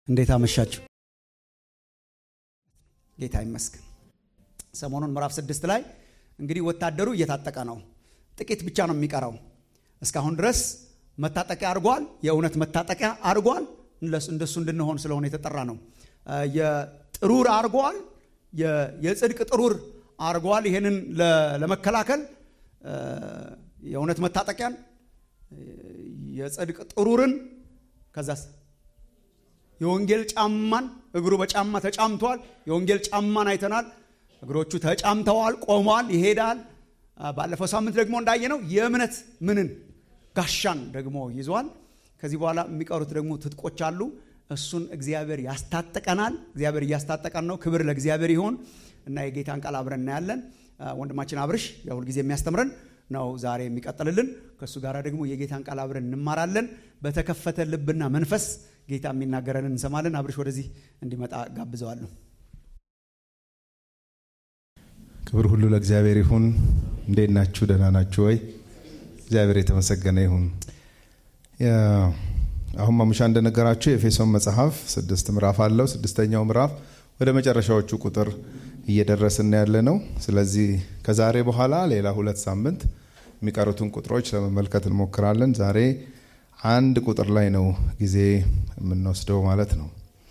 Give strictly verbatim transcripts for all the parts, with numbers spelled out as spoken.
እንዴት አመሻችሁ? ጌታ ይመስገን። ሰሞኑን ምዕራፍ ስድስት ላይ እንግዲህ ወታደሩ እየታጠቀ ነው። ጥቂት ብቻ ነው የሚቀረው። እስካሁን ድረስ መታጠቂያ አድርጓል። የእውነት መታጠቂያ አድርጓል። እንደሱ እንድንሆን ስለሆነ የተጠራ ነው። የጥሩር አድርጓል። የጽድቅ ጥሩር አድርጓል። ይሄንን ለመከላከል የእውነት መታጠቂያን፣ የጽድቅ ጥሩርን፣ ከዛስ የወንጌል ጫማን፣ እግሩ በጫማ ተጫምቷል። የወንጌል ጫማን አይተናል። እግሮቹ ተጫምተዋል፣ ቆሟል፣ ይሄዳል። ባለፈው ሳምንት ደግሞ እንዳየነው የእምነት ምንን ጋሻን ደግሞ ይዟል። ከዚህ በኋላ የሚቀሩት ደግሞ ትጥቆች አሉ። እሱን እግዚአብሔር ያስታጥቀናል። እግዚአብሔር እያስታጠቀን ነው። ክብር ለእግዚአብሔር ይሁን እና የጌታን ቃል አብረን እናያለን። ወንድማችን አብርሽ የሁል ጊዜ የሚያስተምረን ነው ዛሬ የሚቀጥልልን። ከሱ ጋር ደግሞ የጌታን ቃል አብረን እንማራለን። በተከፈተ ልብና መንፈስ ጌታ የሚናገረን እንሰማለን። አብርሽ ወደዚህ እንዲመጣ ጋብዘዋለሁ። ክብር ሁሉ ለእግዚአብሔር ይሁን። እንዴት ናችሁ? ደህና ናችሁ ወይ? እግዚአብሔር የተመሰገነ ይሁን። አሁን ማሙሻ እንደነገራችሁ የኤፌሶን መጽሐፍ ስድስት ምዕራፍ አለው። ስድስተኛው ምዕራፍ ወደ መጨረሻዎቹ ቁጥር እየደረስን ያለ ነው። ስለዚህ ከዛሬ በኋላ ሌላ ሁለት ሳምንት የሚቀሩትን ቁጥሮች ለመመልከት እንሞክራለን። ዛሬ አንድ ቁጥር ላይ ነው ጊዜ የምንወስደው ማለት ነው።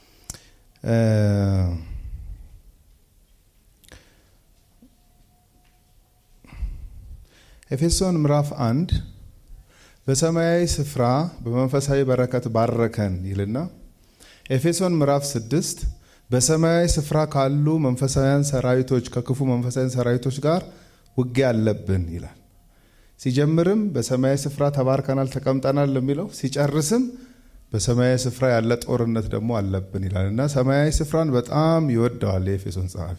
ኤፌሶን ምዕራፍ አንድ በሰማያዊ ስፍራ በመንፈሳዊ በረከት ባረከን ይልና ኤፌሶን ምዕራፍ ስድስት በሰማያዊ ስፍራ ካሉ መንፈሳውያን ሰራዊቶች ከክፉ መንፈሳውያን ሰራዊቶች ጋር ውጊያ አለብን ይላል። ሲጀምርም በሰማያዊ ስፍራ ተባርከናል ተቀምጠናል ለሚለው ሲጨርስም በሰማያዊ ስፍራ ያለ ጦርነት ደግሞ አለብን ይላልና ሰማያዊ ስፍራን በጣም ይወደዋል የኤፌሶን ጸሐፊ።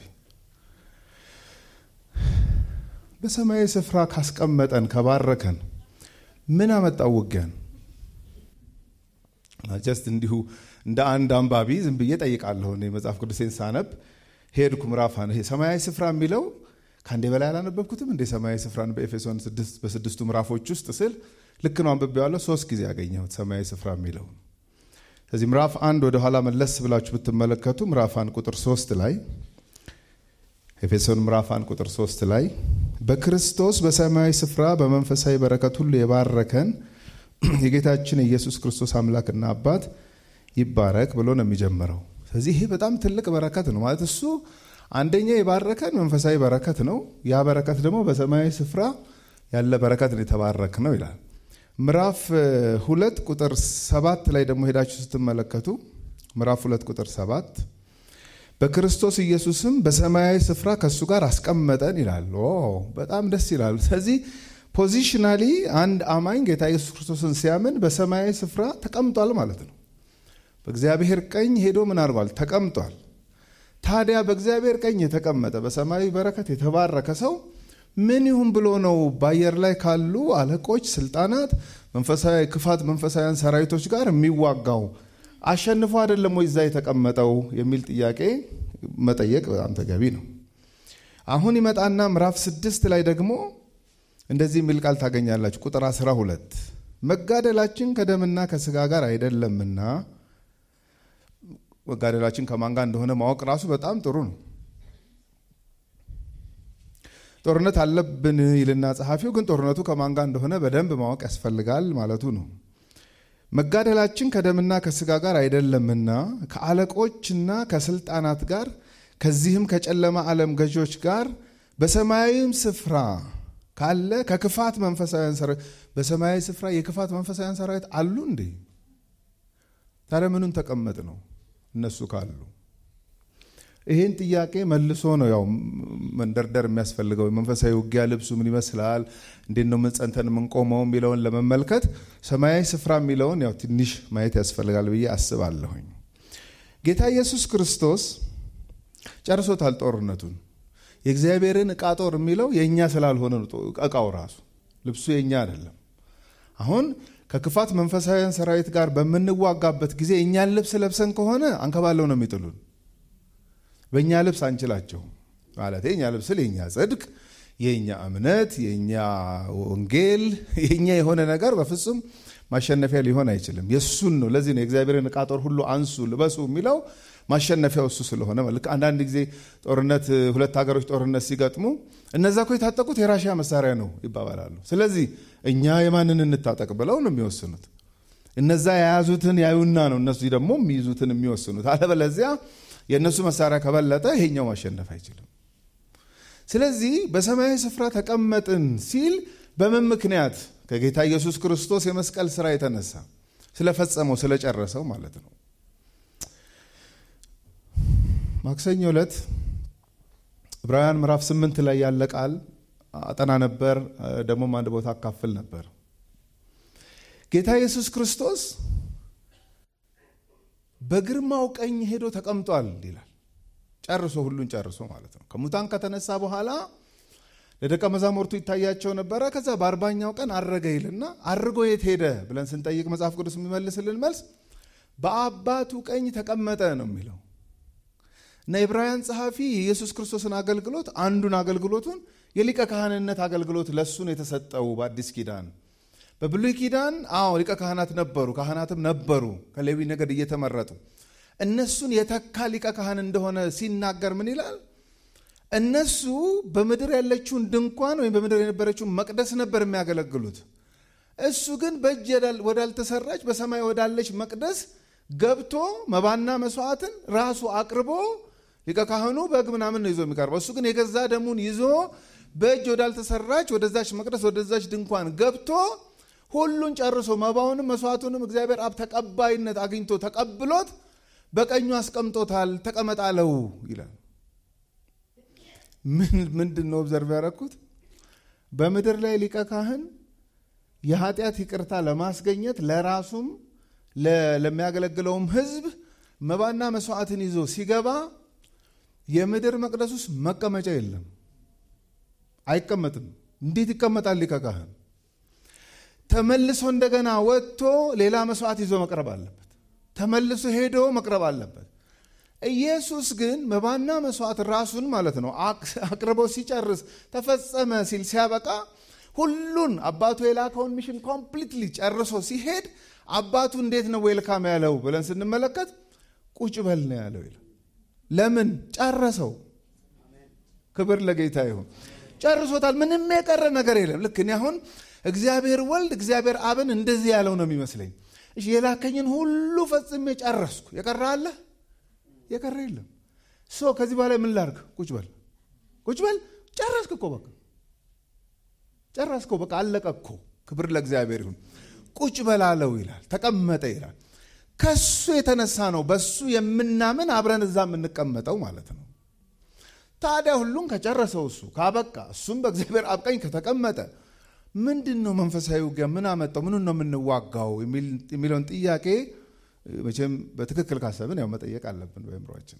በሰማያዊ ስፍራ ካስቀመጠን ከባረከን ምን አመጣው ውጊያን? ጀስት እንዲሁ እንደ አንድ አንባቢ ዝም ብዬ ጠይቃለሁ። እኔ መጽሐፍ ቅዱሴን ሳነብ ሄድኩ ምዕራፍ አንድ ሰማያዊ ስፍራ የሚለው ካንዴ በላይ አላነበብኩትም እንደ ሰማያዊ ስፍራን በኤፌሶን ስድስት በስድስቱ ምዕራፎች ውስጥ ስል ልክ ነው አንብቤዋለሁ። ሶስት ጊዜ ያገኘሁት ሰማያዊ ስፍራ የሚለው። ስለዚህ ምዕራፍ አንድ ወደ ኋላ መለስ ብላችሁ ብትመለከቱ ምዕራፍ አንድ ቁጥር ሶስት ላይ ኤፌሶን ምዕራፍ አንድ ቁጥር ሶስት ላይ በክርስቶስ በሰማያዊ ስፍራ በመንፈሳዊ በረከት ሁሉ የባረከን የጌታችን ኢየሱስ ክርስቶስ አምላክና አባት ይባረክ ብሎ ነው የሚጀምረው። ስለዚህ ይሄ በጣም ትልቅ በረከት ነው ማለት እሱ አንደኛ የባረከን መንፈሳዊ በረከት ነው። ያ በረከት ደግሞ በሰማያዊ ስፍራ ያለ በረከት ነው፣ የተባረክ ነው ይላል። ምዕራፍ ሁለት ቁጥር ሰባት ላይ ደግሞ ሄዳችሁ ስትመለከቱ ምዕራፍ ሁለት ቁጥር ሰባት በክርስቶስ ኢየሱስም በሰማያዊ ስፍራ ከሱ ጋር አስቀመጠን ይላል። ኦ በጣም ደስ ይላል። ስለዚህ ፖዚሽናሊ አንድ አማኝ ጌታ ኢየሱስ ክርስቶስን ሲያምን በሰማያዊ ስፍራ ተቀምጧል ማለት ነው። በእግዚአብሔር ቀኝ ሄዶ ምን አድርጓል? ተቀምጧል። ታዲያ በእግዚአብሔር ቀኝ የተቀመጠ በሰማያዊ በረከት የተባረከ ሰው ምን ይሁን ብሎ ነው በአየር ላይ ካሉ አለቆች፣ ስልጣናት፣ መንፈሳዊ ክፋት መንፈሳውያን ሰራዊቶች ጋር የሚዋጋው? አሸንፎ አይደለም ወይ እዛ የተቀመጠው የሚል ጥያቄ መጠየቅ በጣም ተገቢ ነው። አሁን ይመጣና ምዕራፍ ስድስት ላይ ደግሞ እንደዚህ የሚል ቃል ታገኛላችሁ። ቁጥር አስራ ሁለት መጋደላችን ከደምና ከስጋ ጋር አይደለምና። መጋደላችን ከማን ጋር እንደሆነ ማወቅ ራሱ በጣም ጥሩ ነው። ጦርነት አለብን ይልና ጸሐፊው፣ ግን ጦርነቱ ከማን ጋር እንደሆነ በደንብ ማወቅ ያስፈልጋል ማለቱ ነው። መጋደላችን ከደምና ከስጋ ጋር አይደለምና ከአለቆችና ከስልጣናት ጋር ከዚህም ከጨለማ ዓለም ገዦች ጋር በሰማያዊም ስፍራ ካለ ከክፋት መንፈሳውያን ሰራዊት። በሰማያዊ ስፍራ የክፋት መንፈሳውያን ሰራዊት አሉ እንዴ? ታዲያ ምኑን ተቀመጥ ነው እነሱ ካሉ? ይሄን ጥያቄ መልሶ ነው ያው መንደርደር የሚያስፈልገው። መንፈሳዊ ውጊያ ልብሱ ምን ይመስላል፣ እንዴት ነው ጸንተን የምንቆመው የሚለውን ለመመልከት ሰማያዊ ስፍራ የሚለውን ያው ትንሽ ማየት ያስፈልጋል ብዬ አስባለሁኝ። ጌታ ኢየሱስ ክርስቶስ ጨርሶታል ጦርነቱን። የእግዚአብሔርን ዕቃ ጦር የሚለው የኛ ስላልሆነ ነው። ዕቃው ራሱ ልብሱ የኛ አይደለም። አሁን ከክፋት መንፈሳውያን ሰራዊት ጋር በምንዋጋበት ጊዜ እኛን ልብስ ለብሰን ከሆነ አንከባለው ነው የሚጥሉን። በእኛ ልብስ አንችላቸው ማለት የኛ ልብስ የኛ ጽድቅ፣ የኛ እምነት፣ የኛ ወንጌል፣ የኛ የሆነ ነገር በፍጹም ማሸነፊያ ሊሆን አይችልም። የሱን ነው። ለዚህ ነው የእግዚአብሔርን ዕቃ ጦር ሁሉ አንሱ ልበሱ የሚለው ማሸነፊያው እሱ ስለሆነ ማለት። አንዳንድ ጊዜ ጦርነት ሁለት ሀገሮች ጦርነት ሲገጥሙ እነዛ እኮ የታጠቁት የራሺያ መሳሪያ ነው ይባባላሉ። ስለዚህ እኛ የማንን እንታጠቅ ብለው ነው የሚወስኑት። እነዛ የያዙትን ያዩና ነው እነሱ ደግሞ የሚይዙትን የሚወስኑት። አለበለዚያ የነሱ መሳሪያ ከበለጠ ይሄኛው ማሸነፍ አይችልም። ስለዚህ በሰማያዊ ስፍራ ተቀመጥን ሲል በምን ምክንያት? ከጌታ ኢየሱስ ክርስቶስ የመስቀል ሥራ የተነሳ ስለፈጸመው ስለጨረሰው ማለት ነው። ማክሰኞ ዕለት ዕብራውያን ምዕራፍ ስምንት ላይ ያለ ቃል አጠና ነበር። ደግሞ አንድ ቦታ አካፍል ነበር። ጌታ ኢየሱስ ክርስቶስ በግርማው ቀኝ ሄዶ ተቀምጧል ይላል። ጨርሶ ሁሉን ጨርሶ ማለት ነው። ከሙታን ከተነሳ በኋላ ለደቀ መዛሙርቱ ይታያቸው ነበረ። ከዛ በአርባኛው ቀን አረገ ይልና አርጎ የት ሄደ ብለን ስንጠይቅ መጽሐፍ ቅዱስ የሚመልስልን መልስ በአባቱ ቀኝ ተቀመጠ ነው የሚለው። እና ዕብራውያን ጸሐፊ የኢየሱስ ክርስቶስን አገልግሎት አንዱን አገልግሎቱን የሊቀ ካህንነት አገልግሎት ለሱ ነው የተሰጠው በአዲስ ኪዳን። በብሉይ ኪዳን አዎ ሊቀ ካህናት ነበሩ፣ ካህናትም ነበሩ ከሌዊ ነገድ እየተመረጡ። እነሱን የተካ ሊቀ ካህን እንደሆነ ሲናገር ምን ይላል? እነሱ በምድር ያለችውን ድንኳን ወይም በምድር የነበረችውን መቅደስ ነበር የሚያገለግሉት። እሱ ግን በእጅ ወዳልተሰራች በሰማይ ወዳለች መቅደስ ገብቶ መባና መስዋዕትን ራሱ አቅርቦ ሊቀ ካህኑ በግ ምናምን ነው ይዞ የሚቀርበው። እሱ ግን የገዛ ደሙን ይዞ በእጅ ወዳልተሰራች ወደዛች መቅደስ ወደዛች ድንኳን ገብቶ ሁሉን ጨርሶ መባውንም መስዋዕቱንም እግዚአብሔር አብ ተቀባይነት አግኝቶ ተቀብሎት በቀኙ አስቀምጦታል። ተቀመጣለው ይላል። ምን ምንድነው ኦብዘርቭ ያደረኩት? በምድር ላይ ሊቀ ካህን የኃጢአት ይቅርታ ለማስገኘት ለራሱም ለሚያገለግለውም ሕዝብ መባና መስዋዕትን ይዞ ሲገባ የምድር መቅደስ ውስጥ መቀመጫ የለም፣ አይቀመጥም። እንዴት ይቀመጣል ሊቀ ካህን? ተመልሶ እንደገና ወጥቶ ሌላ መስዋዕት ይዞ መቅረብ አለበት። ተመልሶ ሄዶ መቅረብ አለበት። ኢየሱስ ግን መባና መስዋዕት ራሱን ማለት ነው አቅርቦ ሲጨርስ ተፈጸመ ሲል ሲያበቃ ሁሉን አባቱ የላከውን ሚሽን ኮምፕሊትሊ ጨርሶ ሲሄድ አባቱ እንዴት ነው ዌልካም ያለው ብለን ስንመለከት ቁጭ በል ነው ያለው ይላል። ለምን? ጨረሰው። ክብር ለጌታ ይሁን። ጨርሶታል። ምንም የቀረ ነገር የለም። ልክ እኔ አሁን እግዚአብሔር ወልድ እግዚአብሔር አብን እንደዚህ ያለው ነው የሚመስለኝ። እሺ የላከኝን ሁሉ ፈጽሜ ጨረስኩ፣ የቀረ አለ? የቀረ የለም። ሶ ከዚህ በኋላ ምን ላድርግ? ቁጭ በል ቁጭ በል። ጨረስክ እኮ በቃ ጨረስክ እኮ በቃ አለቀ እኮ። ክብር ለእግዚአብሔር ይሁን። ቁጭ በላለው ይላል። ተቀመጠ ይላል። ከሱ የተነሳ ነው በሱ የምናምን አብረን እዛ የምንቀመጠው ማለት ነው። ታዲያ ሁሉን ከጨረሰው እሱ ካበቃ እሱም በእግዚአብሔር አብ ቀኝ ከተቀመጠ ምንድን ነው መንፈሳዊ ውጊያ? ምን አመጣው? ምኑን ነው የምንዋጋው የሚለውን ጥያቄ መቼም በትክክል ካሰብን ያው መጠየቅ አለብን በአእምሮአችን።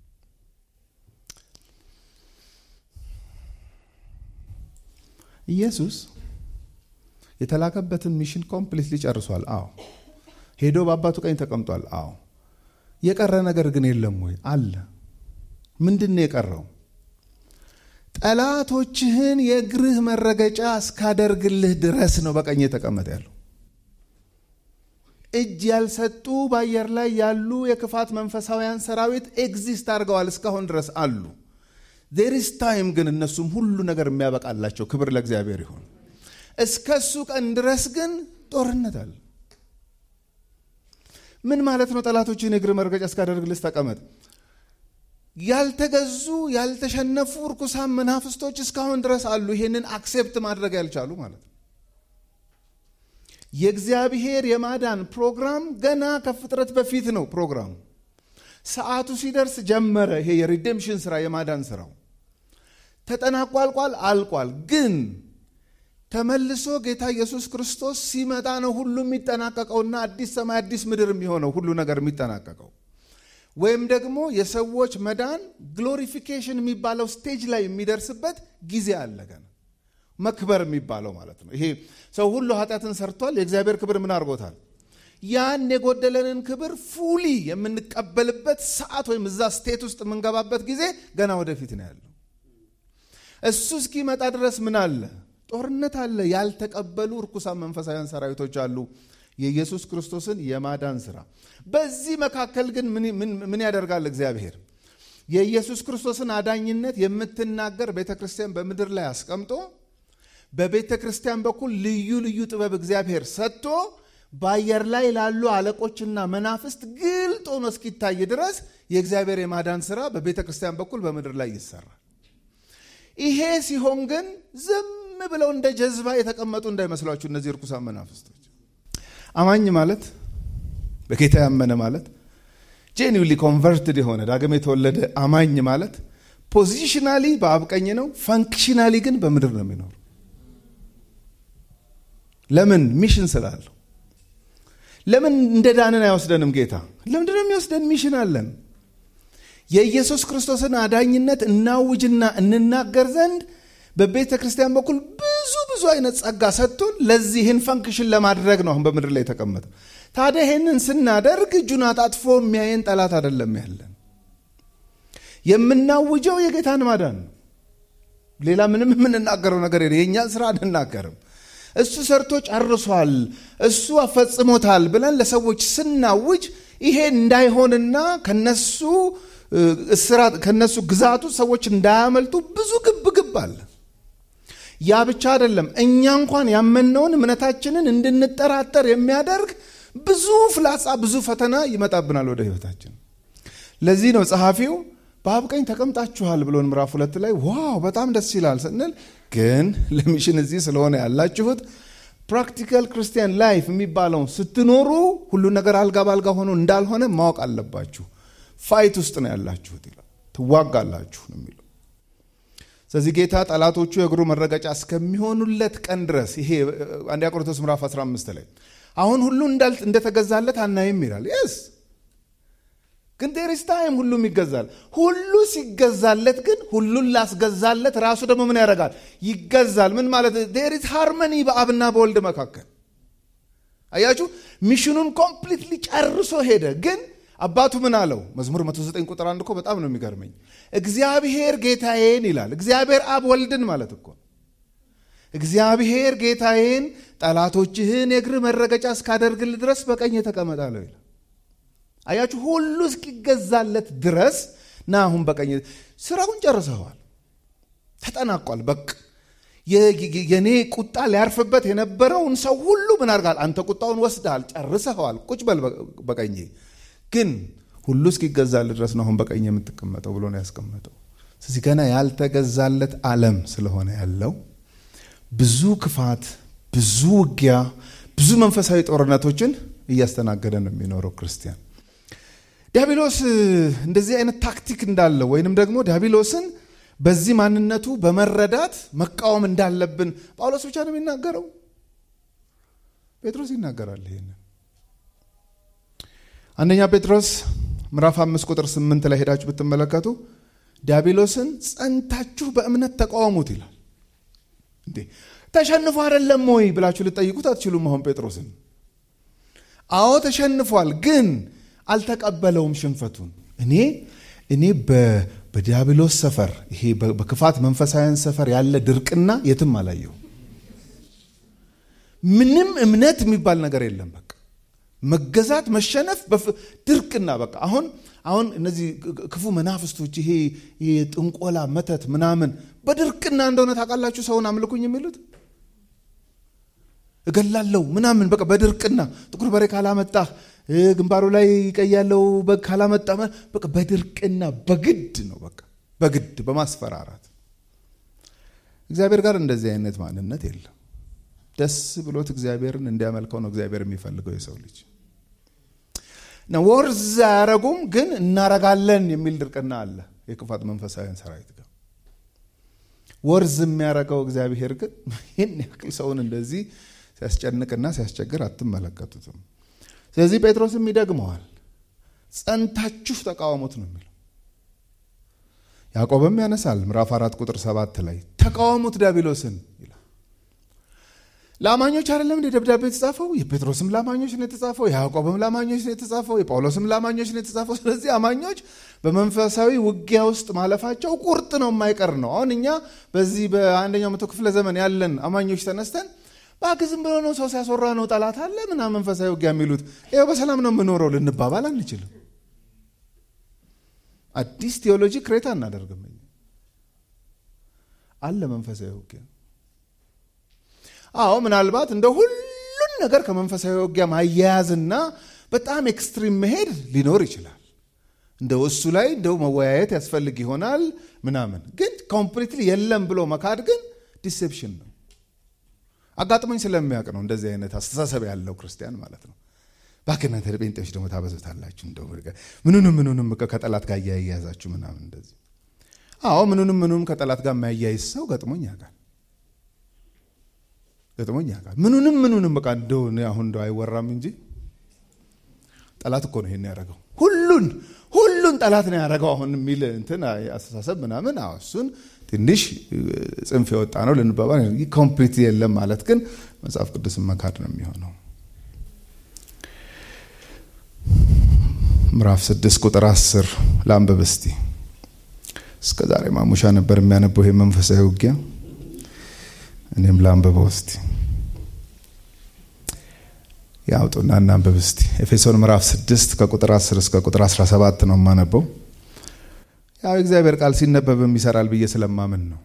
ኢየሱስ የተላከበትን ሚሽን ኮምፕሊትሊ ጨርሷል። አዎ። ሄዶ በአባቱ ቀኝ ተቀምጧል። አዎ። የቀረ ነገር ግን የለም ወይ? አለ። ምንድነው የቀረው? ጠላቶችህን የእግርህ መረገጫ እስካደርግልህ ድረስ ነው በቀኝ የተቀመጠ ያለው። እጅ ያልሰጡ በአየር ላይ ያሉ የክፋት መንፈሳውያን ሰራዊት ኤግዚስት አድርገዋል፣ እስካሁን ድረስ አሉ። there is time ግን እነሱም ሁሉ ነገር የሚያበቃላቸው። ክብር ለእግዚአብሔር ይሁን። እስከሱ ቀን ድረስ ግን ጦርነት አለ። ምን ማለት ነው? ጠላቶችን የእግር መረገጫ እስካደርግልህ ተቀመጥ። ያልተገዙ ያልተሸነፉ ርኩሳን መናፍስቶች እስካሁን ድረስ አሉ፣ ይሄንን አክሴፕት ማድረግ ያልቻሉ ማለት ነው። የእግዚአብሔር የማዳን ፕሮግራም ገና ከፍጥረት በፊት ነው ፕሮግራሙ። ሰዓቱ ሲደርስ ጀመረ። ይሄ የሪዴምፕሽን ስራ የማዳን ስራው ተጠናቋል፣ አልቋል። ግን ተመልሶ ጌታ ኢየሱስ ክርስቶስ ሲመጣ ነው ሁሉ የሚጠናቀቀውና አዲስ ሰማይ አዲስ ምድር የሚሆነው ሁሉ ነገር የሚጠናቀቀው። ወይም ደግሞ የሰዎች መዳን ግሎሪፊኬሽን የሚባለው ስቴጅ ላይ የሚደርስበት ጊዜ አለ ገና። መክበር የሚባለው ማለት ነው። ይሄ ሰው ሁሉ ኃጢአትን ሰርቷል፣ የእግዚአብሔር ክብር ምን አድርጎታል? ያን የጎደለንን ክብር ፉሊ የምንቀበልበት ሰዓት ወይም እዛ ስቴት ውስጥ የምንገባበት ጊዜ ገና ወደፊት ነው ያለው። እሱ እስኪመጣ ድረስ ምን አለ? ጦርነት አለ። ያልተቀበሉ ርኩሳን መንፈሳውያን ሰራዊቶች አሉ። የኢየሱስ ክርስቶስን የማዳን ሥራ። በዚህ መካከል ግን ምን ምን ያደርጋል እግዚአብሔር? የኢየሱስ ክርስቶስን አዳኝነት የምትናገር ቤተክርስቲያን በምድር ላይ አስቀምጦ በቤተክርስቲያን በኩል ልዩ ልዩ ጥበብ እግዚአብሔር ሰጥቶ በአየር ላይ ላሉ አለቆችና መናፍስት ግልጥ ሆኖ እስኪታይ ድረስ የእግዚአብሔር የማዳን ሥራ በቤተክርስቲያን በኩል በምድር ላይ ይሰራል። ይሄ ሲሆን ግን ዝም ብለው እንደ ጀዝባ የተቀመጡ እንዳይመስሏችሁ እነዚህ ርኩሳን መናፍስቶች። አማኝ ማለት በጌታ ያመነ ማለት ጄኒውሊ ኮንቨርትድ የሆነ ዳግም የተወለደ አማኝ ማለት ፖዚሽናሊ በአብ ቀኝ ነው፣ ፈንክሽናሊ ግን በምድር ነው የሚኖር። ለምን? ሚሽን ስላለው። ለምን እንደ ዳንን አይወስደንም ጌታ? ለምንድን ነው የሚወስደን? ሚሽን አለን። የኢየሱስ ክርስቶስን አዳኝነት እናውጅና እንናገር ዘንድ በቤተ ክርስቲያን በኩል ብዙ ብዙ አይነት ጸጋ ሰጥቶን ለዚህን ፈንክሽን ለማድረግ ነው አሁን በምድር ላይ ተቀመጠ። ታዲያ ይሄንን ስናደርግ እጁን አጣጥፎ የሚያየን ጠላት አይደለም ያለን። የምናውጀው የጌታን ማዳን ነው። ሌላ ምንም የምንናገረው ነገር የለም። የኛን ስራ አንናገርም። እሱ ሰርቶ ጨርሷል፣ እሱ አፈጽሞታል ብለን ለሰዎች ስናውጅ ይሄ እንዳይሆንና ከነሱ እስራት ከነሱ ግዛቱ ሰዎች እንዳያመልጡ ብዙ ግብ ግብ አለ። ያ ብቻ አይደለም፣ እኛ እንኳን ያመነውን እምነታችንን እንድንጠራጠር የሚያደርግ ብዙ ፍላጻ ብዙ ፈተና ይመጣብናል ወደ ህይወታችን። ለዚህ ነው ጸሐፊው በአብ ቀኝ ተቀምጣችኋል ብሎን ምዕራፍ ሁለት ላይ ዋው በጣም ደስ ይላል ስንል፣ ግን ለሚሽን እዚህ ስለሆነ ያላችሁት ፕራክቲካል ክርስቲያን ላይፍ የሚባለው ስትኖሩ ሁሉ ነገር አልጋ ባልጋ ሆኖ እንዳልሆነ ማወቅ አለባችሁ። ፋይት ውስጥ ነው ያላችሁት ይላል። ትዋጋላችሁ ነው የሚለው። ስለዚህ ጌታ ጠላቶቹ የእግሩ መረገጫ እስከሚሆኑለት ቀን ድረስ ይሄ አንደኛ ቆሮንቶስ ምዕራፍ አስራ አምስት ላይ አሁን ሁሉ እንደተገዛለት አናይም ይላል። yes ግን there is time ሁሉም ይገዛል። ሁሉ ሲገዛለት ግን ሁሉን ላስገዛለት ራሱ ደግሞ ምን ያደርጋል? ይገዛል። ምን ማለት? there is harmony በአብና በወልድ መካከል። አያችሁ ሚሽኑን ኮምፕሊትሊ ጨርሶ ሄደ። ግን አባቱ ምን አለው? መዝሙር መቶ ዘጠኝ ቁጥር አንድ እኮ በጣም ነው የሚገርመኝ። እግዚአብሔር ጌታዬን ይላል። እግዚአብሔር አብ ወልድን ማለት እኮ እግዚአብሔር ጌታዬን ጠላቶችህን የእግር መረገጫ እስካደርግል ድረስ በቀኝ ተቀመጣለሁ ይላል። አያችሁ ሁሉ እስኪገዛለት ድረስ ና አሁን በቀኝ ስራውን ጨርሰዋል፣ ተጠናቋል። በቃ የኔ ቁጣ ሊያርፍበት የነበረውን ሰው ሁሉ ምን አድርጋል? አንተ ቁጣውን ወስደሃል፣ ጨርሰዋል፣ ቁጭ በል በቀኝ። ግን ሁሉ እስኪገዛለት ድረስ ነው አሁን በቀኝ የምትቀመጠው ብሎ ነው ያስቀመጠው። ስለዚህ ገና ያልተገዛለት ዓለም ስለሆነ ያለው ብዙ ክፋት፣ ብዙ ውጊያ፣ ብዙ መንፈሳዊ ጦርነቶችን እያስተናገደ ነው የሚኖረው ክርስቲያን። ዲያብሎስ እንደዚህ አይነት ታክቲክ እንዳለው ወይንም ደግሞ ዲያብሎስን በዚህ ማንነቱ በመረዳት መቃወም እንዳለብን ጳውሎስ ብቻ ነው የሚናገረው? ጴጥሮስ ይናገራል ይሄን። አንደኛ ጴጥሮስ ምዕራፍ አምስት ቁጥር ስምንት ላይ ሄዳችሁ ብትመለከቱ ዲያብሎስን ጸንታችሁ በእምነት ተቃወሙት ይላል። እንዴ ተሸንፎ አይደለም ወይ ብላችሁ ልትጠይቁት አትችሉም። አሁን ጴጥሮስን አዎ ተሸንፏል፣ ግን አልተቀበለውም ሽንፈቱን። እኔ እኔ በዲያብሎስ ሰፈር ይሄ በክፋት መንፈሳውያን ሰፈር ያለ ድርቅና የትም አላየው። ምንም እምነት የሚባል ነገር የለም። በቃ መገዛት መሸነፍ ድርቅና በቃ አሁን አሁን እነዚህ ክፉ መናፍስቶች ይሄ ጥንቆላ መተት ምናምን በድርቅና እንደሆነ ታውቃላችሁ። ሰውን አምልኩኝ የሚሉት እገላለሁ ምናምን በቃ በድርቅና ጥቁር በሬ ካላመጣ ግንባሩ ላይ ቀያለው በግ ካላመጣ በቃ በድርቅና በግድ ነው። በቃ በግድ በማስፈራራት እግዚአብሔር ጋር እንደዚህ አይነት ማንነት የለም። ደስ ብሎት እግዚአብሔርን እንዲያመልከው ነው እግዚአብሔር የሚፈልገው የሰው ልጅ ነው። ወርዝ ያረጉም ግን እናረጋለን የሚል ድርቅና አለ የክፋት መንፈሳውያን ሰራዊት ጋር። ወርዝ የሚያረጋው እግዚአብሔር ግን ይሄን ያክል ሰውን እንደዚህ ሲያስጨንቅና ሲያስቸግር አትመለከቱትም። ስለዚህ ጴጥሮስም ይደግመዋል፣ ጸንታችሁ ተቃወሙት ነው የሚለው። ያዕቆብም ያነሳል ምዕራፍ አራት ቁጥር ሰባት ላይ ተቃወሙት ዲያብሎስን ይላል። ለአማኞች አይደለም እንደ ደብዳቤ የተጻፈው? የጴጥሮስም ለአማኞች ነው የተጻፈው፣ የያዕቆብም ለአማኞች ነው የተጻፈው፣ የጳውሎስም ለአማኞች ነው የተጻፈው። ስለዚህ አማኞች በመንፈሳዊ ውጊያ ውስጥ ማለፋቸው ቁርጥ ነው፣ የማይቀር ነው። አሁን እኛ በዚህ በአንደኛው መቶ ክፍለ ዘመን ያለን አማኞች ተነስተን ባክዝም ብሎ ነው ሰው ሲያስወራ ነው ጠላት አለ ምናምን መንፈሳዊ ውጊያ የሚሉት ይሄው በሰላም ነው የምኖረው ልንባባል አንችልም። አዲስ ቴዎሎጂ ክሬታ እናደርግም አለ መንፈሳዊ ውጊያ። አዎ ምናልባት እንደ ሁሉን ነገር ከመንፈሳዊ ውጊያ ማያያዝና በጣም ኤክስትሪም መሄድ ሊኖር ይችላል። እንደው እሱ ላይ እንደው መወያየት ያስፈልግ ይሆናል ምናምን። ግን ኮምፕሊትሊ የለም ብሎ መካድ ግን ዲሴፕሽን ነው። አጋጥሞኝ ስለሚያውቅ ነው እንደዚህ አይነት አስተሳሰብ ያለው ክርስቲያን ማለት ነው። ባከናተ ጴንጤዎች ደግሞ ታበዙታላችሁ እንደው ምኑንም ምኑንም ከጠላት ጋር ያያያዛችሁ ምናምን እንደዚህ። አዎ ምኑንም ምኑንም ከጠላት ጋር ማያያዝ ሰው ገጥሞኝ ያውቃል ገጥሞኝ ያውቃል። ምኑንም ምኑንም በቃ እንደው አሁን እንደው አይወራም እንጂ ጠላት እኮ ነው ይሄን ያደረገው ሁሉን ሁሉን ጠላት ነው ያደረገው አሁን የሚል እንትን አስተሳሰብ ምናምን አዎ እሱን ትንሽ ጽንፍ የወጣ ነው ልንባባል። ኮምፕሊት የለም ማለት ግን መጽሐፍ ቅዱስን መካድ ነው የሚሆነው። ምዕራፍ ስድስት ቁጥር አስር ላንብብ እስቲ። እስከ ዛሬ ማሙሻ ነበር የሚያነበው ይሄ መንፈሳዊ ውጊያ እኔም ላንብበው እስቲ። ያውጡና እናንብብ እስቲ። ኤፌሶን ምዕራፍ ስድስት ከቁጥር አስር እስከ ቁጥር አስራ ሰባት ነው የማነበው። ያው እግዚአብሔር ቃል ሲነበብም ይሰራል ብዬ ስለማምን ነው።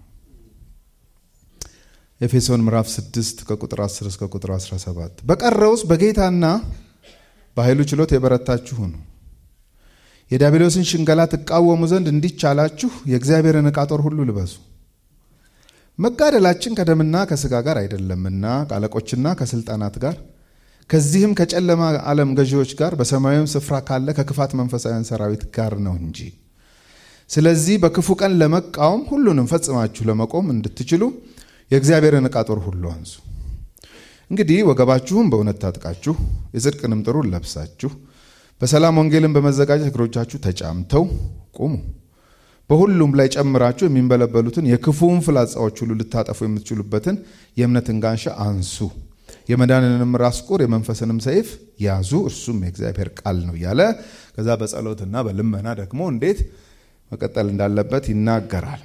ኤፌሶን ምዕራፍ ስድስት ከቁጥር አስር እስከ ቁጥር አስራ ሰባት በቀረውስ በጌታና በኃይሉ ችሎት የበረታችሁ ሁኑ፣ የዲያብሎስን ሽንገላ ተቃወሙ ዘንድ እንዲቻላችሁ የእግዚአብሔርን ዕቃ ጦር ሁሉ ልበሱ። መጋደላችን ከደምና ከሥጋ ጋር አይደለምና ከአለቆችና ከስልጣናት ጋር ከዚህም ከጨለማ ዓለም ገዢዎች ጋር በሰማያዊም ስፍራ ካለ ከክፋት መንፈሳውያን ሰራዊት ጋር ነው እንጂ። ስለዚህ በክፉ ቀን ለመቃወም ሁሉንም ፈጽማችሁ ለመቆም እንድትችሉ የእግዚአብሔርን ዕቃ ጦር ሁሉ አንሱ። እንግዲህ ወገባችሁን በእውነት ታጥቃችሁ የጽድቅንም ጥሩር ለብሳችሁ በሰላም ወንጌልን በመዘጋጀት እግሮቻችሁ ተጫምተው ቁሙ። በሁሉም ላይ ጨምራችሁ የሚንበለበሉትን የክፉውን ፍላጻዎች ሁሉ ልታጠፉ የምትችሉበትን የእምነትን ጋንሻ አንሱ። የመዳንንም ራስ ቁር የመንፈስንም ሰይፍ ያዙ፣ እርሱም የእግዚአብሔር ቃል ነው ያለ። ከዛ በጸሎትና በልመና ደግሞ እንዴት መቀጠል እንዳለበት ይናገራል።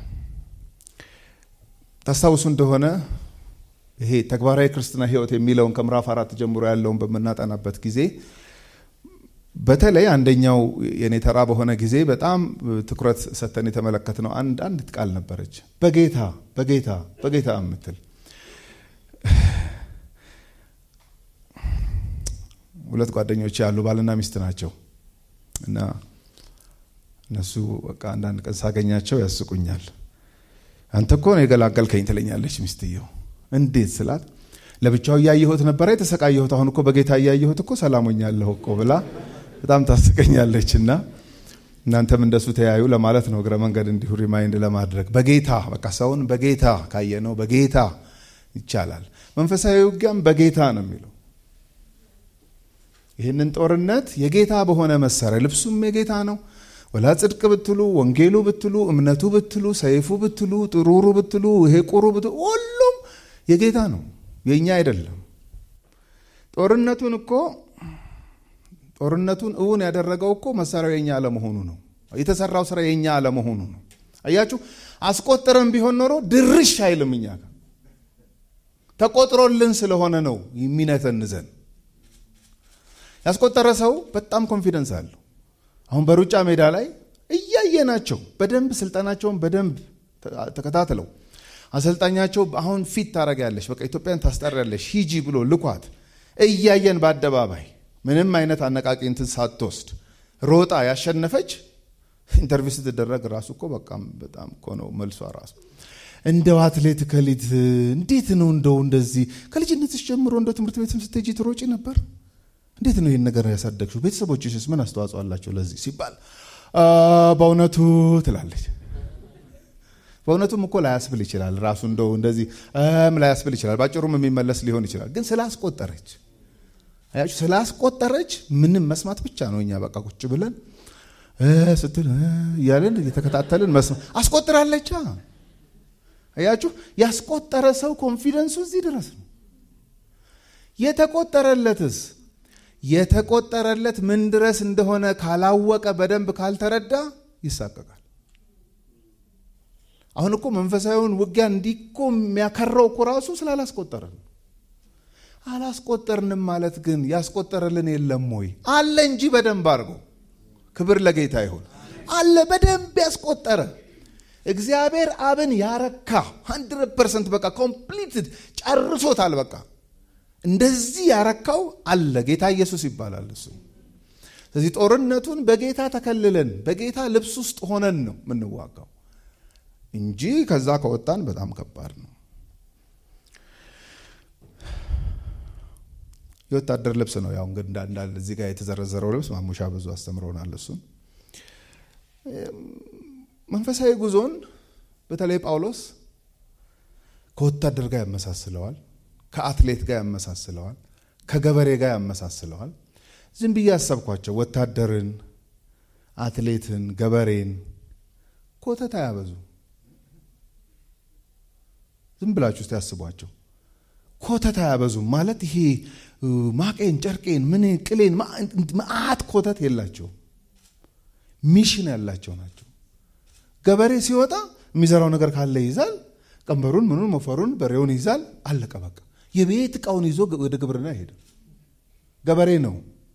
ታስታውሱ እንደሆነ ይሄ ተግባራዊ ክርስትና ህይወት የሚለውን ከምዕራፍ አራት ጀምሮ ያለውን በመናጠናበት ጊዜ በተለይ አንደኛው የኔ ተራ በሆነ ጊዜ በጣም ትኩረት ሰተን የተመለከትነው አንድ አንድ ቃል ነበረች። በጌታ በጌታ በጌታ የምትል ሁለት ጓደኞች ያሉ ባልና ሚስት ናቸው እና እነሱ በቃ አንዳንድ ቀን ሳገኛቸው ያስቁኛል። አንተ እኮ ነው የገላገልከኝ ትለኛለች ሚስትየው። እንዴት ስላት ለብቻው ያያየሁት ነበር የተሰቃየሁት፣ አሁን እኮ በጌታ ያያየሁት እኮ ሰላሞኛለሁ እኮ ብላ በጣም ታስቀኛለችና እናንተም እንደሱ ተያዩ ለማለት ነው እግረ መንገድ እንዲሁ ሪማይንድ ለማድረግ። በጌታ በቃ ሰውን በጌታ ካየነው በጌታ ይቻላል። መንፈሳዊ ውጊያም በጌታ ነው የሚለው። ይህንን ጦርነት የጌታ በሆነ መሳሪያ ልብሱም የጌታ ነው። ወላ ጽድቅ ብትሉ ወንጌሉ ብትሉ እምነቱ ብትሉ ሰይፉ ብትሉ ጥሩሩ ብትሉ ይሄ ቁሩ ብትሉ ሁሉም የጌታ ነው፣ የኛ አይደለም። ጦርነቱን እኮ ጦርነቱን እውን ያደረገው እኮ መሳሪያው የኛ አለመሆኑ ነው። የተሰራው ስራ የኛ አለመሆኑ ነው። አያችሁ አስቆጥረን ቢሆን ኖሮ ድርሽ አይልም። እኛ ጋር ተቆጥሮልን ስለሆነ ነው የሚነተንዘን። ያስቆጠረ ሰው በጣም ኮንፊደንስ አለው። አሁን በሩጫ ሜዳ ላይ እያየናቸው በደንብ ስልጣናቸውን በደንብ ተከታተለው አሰልጣኛቸው አሁን ፊት ታረጋለሽ በቃ ኢትዮጵያን ታስጠራለሽ ሂጂ ብሎ ልኳት እያየን በአደባባይ ምንም አይነት አነቃቂ እንትን ሳትወስድ ሮጣ ያሸነፈች ኢንተርቪው ስትደረግ ራሱ እኮ በቃ በጣም እኮ ነው መልሷ ራሱ እንደው አትሌት ከሊት እንዴት ነው እንደው እንደዚህ ከልጅነትሽ ጀምሮ እንደው ትምህርት ቤትም ስትሄጂ ትሮጪ ነበር? እንዴት ነው ይሄን ነገር ያሳደግሽው? ቤተሰቦችሽስ ምን አስተዋጽኦ አላቸው ለዚህ ሲባል በእውነቱ ትላለች። በእውነቱም እኮ ላያስብል ይችላል ራሱ እንደው እንደዚህ እም ላያስብል ይችላል። ባጭሩም የሚመለስ ሊሆን ይችላል። ግን ስላስቆጠረች አያችሁ ስላስቆጠረች ምንም መስማት ብቻ ነው። እኛ በቃ ቁጭ ብለን እ ስትል ያለን እየተከታተልን መስማት አስቆጥራለች። አያችሁ ያስቆጠረ ሰው ኮንፊደንሱ እዚህ ድረስ ነው። የተቆጠረለትስ የተቆጠረለት ምን ድረስ እንደሆነ ካላወቀ በደንብ ካልተረዳ ይሳቀቃል። አሁን እኮ መንፈሳዊውን ውጊያ እንዲቆ የሚያከራው እኮ ራሱ ስላላስቆጠረ ነው። አላስቆጠርንም ማለት ግን ያስቆጠረልን የለም ወይ? አለ እንጂ በደንብ አድርጎ። ክብር ለጌታ ይሁን። አለ በደንብ ያስቆጠረ እግዚአብሔር አብን ያረካ መቶ ፐርሰንት በቃ ኮምፕሊትድ ጨርሶታል። በቃ እንደዚህ ያረካው አለ። ጌታ ኢየሱስ ይባላል እሱ። ስለዚህ ጦርነቱን በጌታ ተከልለን በጌታ ልብስ ውስጥ ሆነን ነው ምንዋጋው እንጂ ከዛ ከወጣን በጣም ከባድ ነው። የወታደር ልብስ ነው ያው እንግዲህ እንዳንዳል እዚህ ጋር የተዘረዘረው ልብስ ማሙሻ ብዙ አስተምሮናል እሱ። መንፈሳዊ ጉዞን በተለይ ጳውሎስ ከወታደር ጋር ያመሳስለዋል፣ ከአትሌት ጋር ያመሳስለዋል፣ ከገበሬ ጋር ያመሳስለዋል። ዝም ብዬ አሰብኳቸው ወታደርን፣ አትሌትን፣ ገበሬን ኮተታ ያበዙ። ዝም ብላችሁ እስቲ ያስቧቸው። ኮተታ ያበዙ ማለት ይሄ ማቄን ጨርቄን ምን ቅሌን ማአት ኮተት የላቸው፣ ሚሽን ያላቸው ናቸው። ገበሬ ሲወጣ የሚዘራው ነገር ካለ ይዛል፣ ቀንበሩን ምኑን መፈሩን በሬውን ይዛል፣ አለቀ በቃ። የቤት ዕቃውን ይዞ ወደ ግብርና ይሄድ ገበሬ ነው።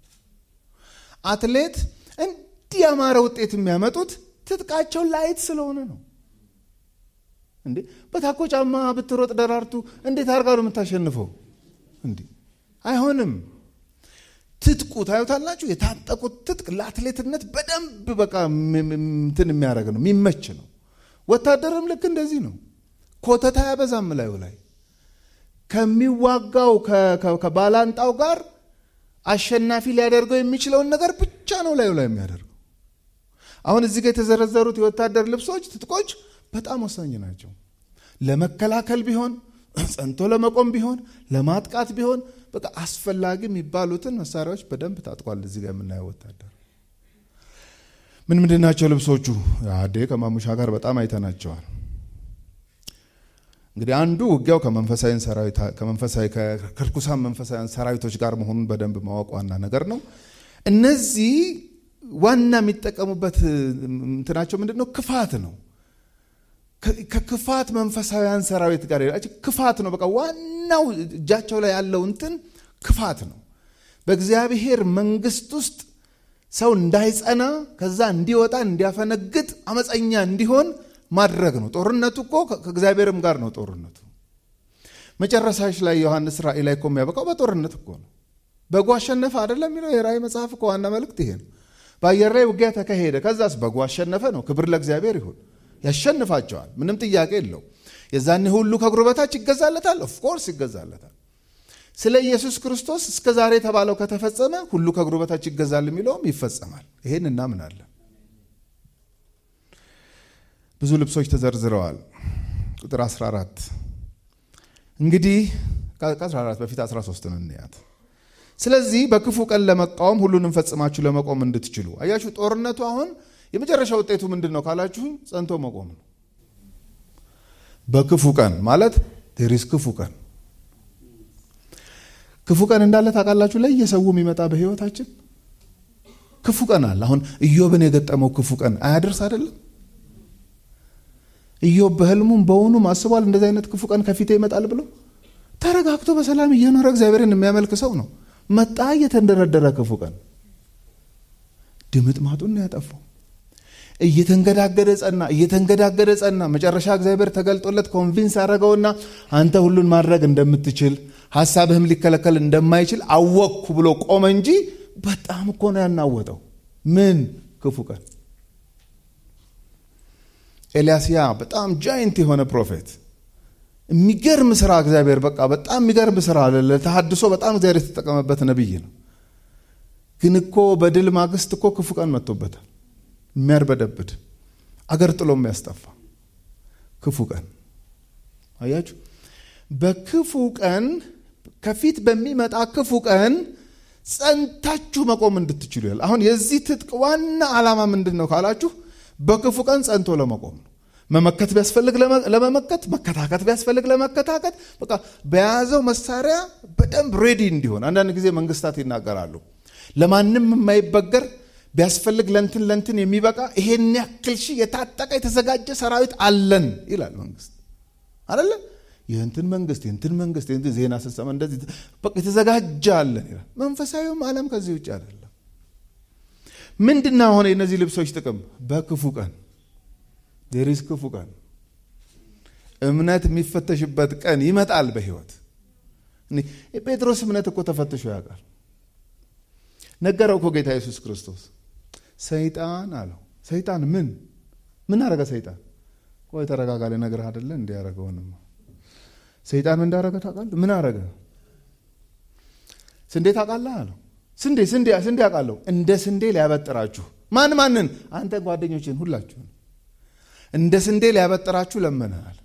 አትሌት እንዲህ ያማረ ውጤት የሚያመጡት ትጥቃቸው ላይት ስለሆነ ነው። እንዴ በታኮ ጫማ ብትሮጥ ደራርቱ እንዴት አርጋ ነው የምታሸንፈው? እንዴ አይሆንም። ትጥቁ ታዩታላችሁ። የታጠቁት ትጥቅ ለአትሌትነት በደንብ በቃ እንትን የሚያደርግ ነው፣ የሚመች ነው። ወታደርም ልክ እንደዚህ ነው። ኮተታ ያበዛም ላይ ላይ ከሚዋጋው ከባላንጣው ጋር አሸናፊ ሊያደርገው የሚችለውን ነገር ብቻ ነው ላይ ላይ የሚያደርገው። አሁን እዚህ ጋር የተዘረዘሩት የወታደር ልብሶች ትጥቆች በጣም ወሳኝ ናቸው። ለመከላከል ቢሆን ጸንቶ ለመቆም ቢሆን ለማጥቃት ቢሆን በቃ አስፈላጊ የሚባሉትን መሳሪያዎች በደንብ ታጥቋል። እዚህ ጋር የምናየው ወታደር ምን ምንድናቸው ልብሶቹ? አዴ ከማሙሻ ጋር በጣም አይተናቸዋል። እንግዲህ አንዱ ውጊያው ከመንፈሳዊ ሰራዊት ከመንፈሳዊ ከርኩሳን መንፈሳዊ ሰራዊቶች ጋር መሆኑን በደንብ ማወቅ ዋና ነገር ነው። እነዚህ ዋና የሚጠቀሙበት እንትናቸው ምንድነው? ክፋት ነው። ከክፋት መንፈሳዊያን ሰራዊት ጋር ክፋት ነው። በቃ ዋናው እጃቸው ላይ ያለው እንትን ክፋት ነው። በእግዚአብሔር መንግስት ውስጥ ሰው እንዳይጸና ከዛ እንዲወጣ እንዲያፈነግጥ አመፀኛ እንዲሆን ማድረግ ነው። ጦርነቱ እኮ ከእግዚአብሔርም ጋር ነው ጦርነቱ። መጨረሻሽ ላይ ዮሐንስ ራእይ ላይ እኮ የሚያበቃው በጦርነት እኮ ነው። በጉ አሸነፈ አይደለም የሚለው የራእይ መጽሐፍ እኮ ዋና መልእክት ይሄ ነው። በአየር ላይ ውጊያ ተካሄደ፣ ከዛስ በጉ አሸነፈ ነው። ክብር ለእግዚአብሔር ይሁን። ያሸንፋቸዋል፣ ምንም ጥያቄ የለው። የዛኔ ሁሉ ከእግሩ በታች ይገዛለታል። ኦፍ ኮርስ ይገዛለታል። ስለ ኢየሱስ ክርስቶስ እስከ ዛሬ የተባለው ከተፈጸመ ሁሉ ከእግሩ በታች ይገዛል የሚለውም ይፈጸማል። ይሄን እናምናለን። ብዙ ልብሶች ተዘርዝረዋል። ቁጥር አስራ አራት እንግዲህ ከአስራ አራት በፊት አስራ ሶስት ነው እንያት። ስለዚህ በክፉ ቀን ለመቃወም ሁሉንም ፈጽማችሁ ለመቆም እንድትችሉ። አያችሁ ጦርነቱ አሁን የመጨረሻ ውጤቱ ምንድነው ካላችሁ ጸንቶ መቆም ነው። በክፉ ቀን ማለት ዴሪስ ክፉ ቀን ክፉ ቀን እንዳለ ታውቃላችሁ። ላይ የሰው የሚመጣ በህይወታችን ክፉ ቀን አለ። አሁን ኢዮብን የገጠመው ክፉ ቀን አያደርስ አይደለም? ኢዮብ በህልሙም በውኑም አስቧል እንደዚህ አይነት ክፉ ቀን ከፊቴ ይመጣል ብሎ ተረጋግቶ በሰላም እየኖረ እግዚአብሔርን የሚያመልክ ሰው ነው። መጣ እየተንደረደረ ክፉ ቀን ድምጥ ማጡን ያጠፋው። እየተንገዳገደ ጸና እየተንገዳገደ ጸና። መጨረሻ እግዚአብሔር ተገልጦለት ኮንቪንስ አደረገውና አንተ ሁሉን ማድረግ እንደምትችል ሐሳብህም ሊከለከል እንደማይችል አወቅኩ ብሎ ቆመ እንጂ በጣም እኮ ነው ያናወጠው። ምን ክፉ ቀን። ኤልያስያ በጣም ጃይንት የሆነ ፕሮፌት የሚገርም ስራ እግዚአብሔር በቃ በጣም የሚገርም ስራ ለተሐድሶ በጣም እግዚአብሔር የተጠቀመበት ነብይ ነው። ግን እኮ በድል ማግስት እኮ ክፉ ቀን መጥቶበታል። የሚያርበደብድ አገር ጥሎ የሚያስጠፋ ክፉ ቀን። አያችሁ በክፉ ቀን ከፊት በሚመጣ ክፉ ቀን ጸንታችሁ መቆም እንድትችሉ ይላል። አሁን የዚህ ትጥቅ ዋና ዓላማ ምንድነው ካላችሁ በክፉ ቀን ጸንቶ ለመቆም ነው። መመከት ቢያስፈልግ ለመመከት፣ መከታከት ቢያስፈልግ ለመከታከት፣ በቃ በያዘው መሳሪያ በደንብ ሬዲ እንዲሆን። አንዳንድ ጊዜ መንግስታት ይናገራሉ ለማንም የማይበገር ቢያስፈልግ ለንትን ለንትን የሚበቃ ይሄን ያክል ሺ የታጠቀ የተዘጋጀ ሰራዊት አለን ይላል መንግስት አይደለ? የእንትን መንግስት የእንትን መንግስት የእንትን ዜና ስትሰማ እንደዚህ በቃ የተዘጋጃለን ይላል። መንፈሳዊው ዓለም ከዚህ ውጭ አይደለም። ምንድነው አሁን የነዚህ ልብሶች ጥቅም? በክፉ ቀን there is ክፉ ቀን እምነት የሚፈተሽበት ቀን ይመጣል በህይወት። እኔ ጴጥሮስ እምነት እኮ ተፈትሾ ያውቃል። ነገረው እኮ ጌታ ኢየሱስ ክርስቶስ ሰይጣን አለው። ሰይጣን ምን ምን አረጋ? ሰይጣን ቆይ ተረጋጋ ለነገር አይደለ እንዴ ያረጋውንም ሰይጣን ምን እንዳረጋ ታውቃለህ? ምን አረጋ? ስንዴ ታውቃለህ አለው። ስንዴ ስንዴ ስንዴ አውቃለሁ። እንደ ስንዴ ሊያበጥራችሁ ማን ማንን? አንተ ጓደኞችን ሁላችሁ እንደ ስንዴ ሊያበጥራችሁ ለመናል።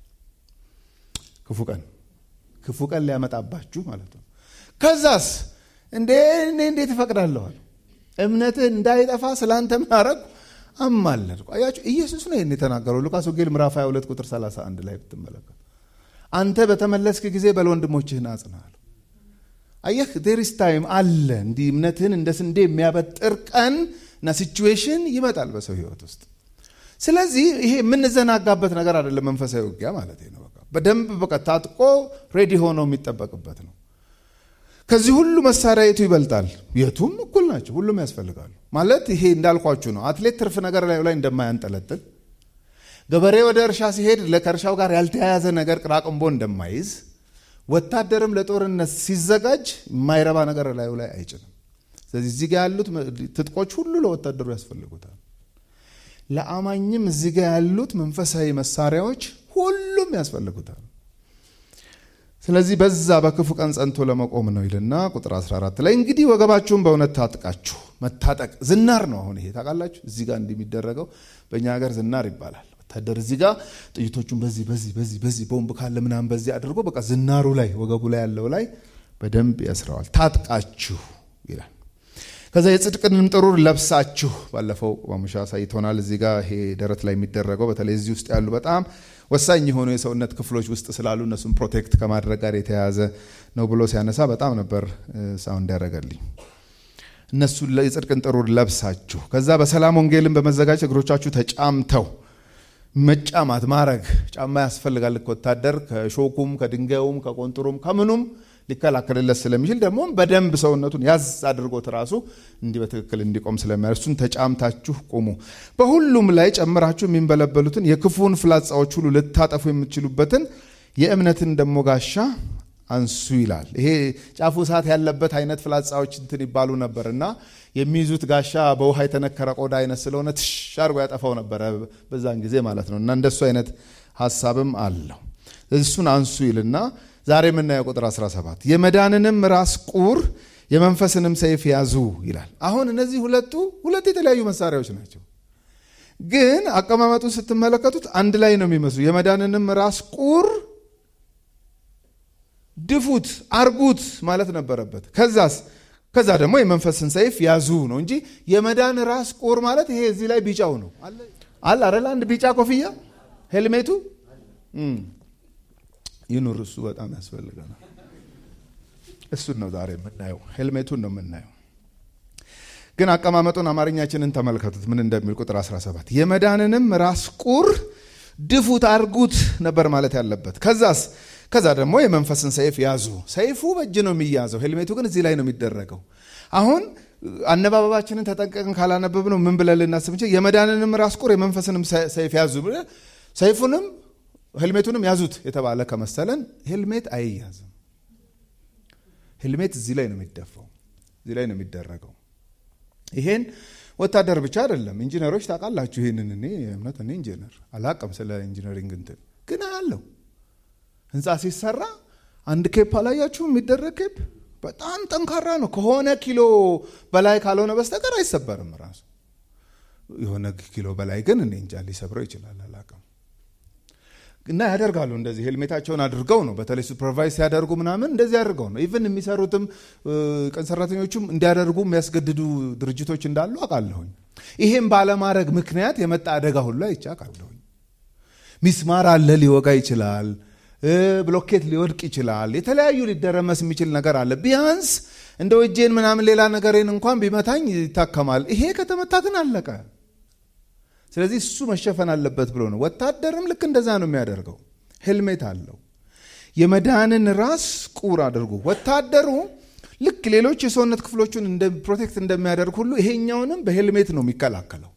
ክፉ ቀን ክፉ ቀን ሊያመጣባችሁ ማለት ነው። ከዛስ እንዴ እኔ እንዴት እፈቅዳለሁ? እምነትህ እንዳይጠፋ ስላንተ ምን አረኩ? አማለድኩ። አያችሁ ኢየሱስ ነው ይሄን የተናገረው። ሉቃስ ወንጌል ምዕራፍ ሃያ ሁለት ቁጥር ሰላሳ አንድ ላይ ብትመለከቱ አንተ በተመለስክ ጊዜ በወንድሞችህ አጽናል። አየህ there is time አለ። እንዲህ እምነትህን እንደ ስንዴ የሚያበጥር ቀንና ሲቹዌሽን ይመጣል በሰው ህይወት ውስጥ። ስለዚህ ይሄ የምንዘናጋበት ነገር አይደለም። መንፈሳዊ ውጊያ ማለት ነው። በቃ በደንብ በቃ ታጥቆ ሬዲ ሆኖ የሚጠበቅበት ነው። ከዚህ ሁሉ መሳሪያ የቱ ይበልጣል? የቱም እኩል ናቸው። ሁሉም ያስፈልጋሉ። ማለት ይሄ እንዳልኳችሁ ነው። አትሌት ትርፍ ነገር ላይ ላይ እንደማያንጠለጥል፣ ገበሬ ወደ እርሻ ሲሄድ ለከርሻው ጋር ያልተያያዘ ነገር ቅራቅንቦ እንደማይዝ፣ ወታደርም ለጦርነት ሲዘጋጅ የማይረባ ነገር ላይ ላይ አይጭንም። ስለዚህ እዚህ ጋር ያሉት ትጥቆች ሁሉ ለወታደሩ ያስፈልጉታል። ለአማኝም እዚህ ጋር ያሉት መንፈሳዊ መሳሪያዎች ሁሉም ያስፈልጉታል። ስለዚህ በዛ በክፉ ቀን ጸንቶ ለመቆም ነው ይልና ቁጥር አስራ አራት ላይ እንግዲህ ወገባችሁን በእውነት ታጥቃችሁ። መታጠቅ ዝናር ነው። አሁን ይሄ ታውቃላችሁ እዚህ ጋር እንደሚደረገው በእኛ ሀገር ዝናር ይባላል። ወታደር እዚህ ጋር ጥይቶቹን በዚህ በዚህ በዚህ በዚህ ቦምብ ካለ ምናምን በዚህ አድርጎ በቃ ዝናሩ ላይ ወገቡ ላይ ያለው ላይ በደንብ ያስረዋል። ታጥቃችሁ ይላል። ከዛ የጽድቅንም ጥሩር ለብሳችሁ ባለፈው ወሙሻ ሳይቶናል። እዚህ ጋር ይሄ ደረት ላይ የሚደረገው በተለይ እዚህ ውስጥ ያሉ በጣም ወሳኝ የሆኑ የሰውነት ክፍሎች ውስጥ ስላሉ እነሱን ፕሮቴክት ከማድረግ ጋር የተያያዘ ነው ብሎ ሲያነሳ በጣም ነበር ሳውንድ ያደረገልኝ። እነሱ የጽድቅን ጥሩር ለብሳችሁ ከዛ በሰላም ወንጌልን በመዘጋጀት እግሮቻችሁ ተጫምተው መጫማት ማረግ ጫማ ያስፈልጋል። ወታደር ከሾኩም ከድንጋዩም ከቆንጥሩም ከምኑም ሊከላከልለት ስለሚችል ደግሞ በደንብ ሰውነቱን ያዝ አድርጎት ራሱ እንዲህ በትክክል እንዲቆም ስለሚያደርግ እሱን ተጫምታችሁ ቆሙ። በሁሉም ላይ ጨምራችሁ የሚንበለበሉትን የክፉን ፍላጻዎች ሁሉ ልታጠፉ የምትችሉበትን የእምነትን ደሞ ጋሻ አንሱ ይላል። ይሄ ጫፉ እሳት ያለበት አይነት ፍላጻዎች እንትን ይባሉ ነበርና የሚይዙት ጋሻ በውሃ የተነከረ ቆዳ አይነት ስለሆነ ተሻርጎ ያጠፋው ነበር በዛን ጊዜ ማለት ነውና እንደሱ አይነት ሐሳብም አለው። እሱን አንሱ ይልና ዛሬ የምናየው ቁጥር አስራ ሰባት የመዳንንም ራስ ቁር የመንፈስንም ሰይፍ ያዙ ይላል። አሁን እነዚህ ሁለቱ ሁለት የተለያዩ መሳሪያዎች ናቸው፣ ግን አቀማመጡን ስትመለከቱት አንድ ላይ ነው የሚመስሉ። የመዳንንም ራስ ቁር ድፉት አርጉት ማለት ነበረበት። ከዛስ ከዛ ደግሞ የመንፈስን ሰይፍ ያዙ ነው እንጂ የመዳን ራስ ቁር ማለት ይሄ እዚህ ላይ ቢጫው ነው አለ አይደል? አንድ ቢጫ ኮፍያ ሄልሜቱ ይኑር። እሱ በጣም ያስፈልገናል። እሱን ነው ዛሬ የምናየው፣ ሄልሜቱን ነው የምናየው። ግን አቀማመጡን አማርኛችንን ተመልከቱት ምን እንደሚል ቁጥር አስራ ሰባት የመዳንንም ራስ ቁር ድፉት አርጉት ነበር ማለት ያለበት። ከዛስ ከዛ ደግሞ የመንፈስን ሰይፍ ያዙ። ሰይፉ በእጅ ነው የሚያዘው፣ ሄልሜቱ ግን እዚህ ላይ ነው የሚደረገው። አሁን አነባበባችንን ተጠንቀቅን ካላነበብ ነው ምን ብለን ልናስብ እንችል? የመዳንንም ራስ ቁር የመንፈስንም ሰይፍ ያዙ፣ ሰይፉንም ሄልሜቱንም ያዙት የተባለ ከመሰለን ሄልሜት አይያዝም። ሄልሜት እዚህ ላይ ነው የሚደፋው፣ እዚህ ላይ ነው የሚደረገው። ይሄን ወታደር ብቻ አይደለም ኢንጂነሮች ታውቃላችሁ ይሄንን። እኔ እምነት እኔ ኢንጂነር አላውቅም ስለ ኢንጂነሪንግ እንትን ግን አለው። ህንጻ ሲሰራ አንድ ኬፕ አላያችሁ የሚደረግ ኬፕ በጣም ጠንካራ ነው። ከሆነ ኪሎ በላይ ካልሆነ በስተቀር አይሰበርም ራሱ። የሆነ ኪሎ በላይ ግን እኔ እንጃ ሊሰብረው ይችላል አላውቅም። እና ያደርጋሉ እንደዚህ ሄልሜታቸውን አድርገው ነው በተለይ ሱፐርቫይዝ ያደርጉ ምናምን እንደዚህ አድርገው ነው። ኢቭን የሚሰሩትም ቀን ሰራተኞቹም እንዲያደርጉ የሚያስገድዱ ድርጅቶች እንዳሉ አውቃለሁኝ። ይሄን ባለማድረግ ምክንያት የመጣ አደጋ ሁሉ አይቻካለሁኝ። ሚስማር አለ ሊወጋ ይችላል፣ ብሎኬት ሊወድቅ ይችላል፣ የተለያዩ ሊደረመስ የሚችል ነገር አለ። ቢያንስ እንደ ወጄን ምናምን ሌላ ነገሬን እንኳን ቢመታኝ ይታከማል። ይሄ ከተመታ ግን አለቀ። ስለዚህ እሱ መሸፈን አለበት ብሎ ነው። ወታደርም ልክ እንደዛ ነው የሚያደርገው። ሄልሜት አለው። የመዳንን ራስ ቁር አድርጉ። ወታደሩ ልክ ሌሎች የሰውነት ክፍሎቹን እንደ ፕሮቴክት እንደሚያደርግ ሁሉ ይሄኛውንም በሄልሜት ነው የሚከላከለው።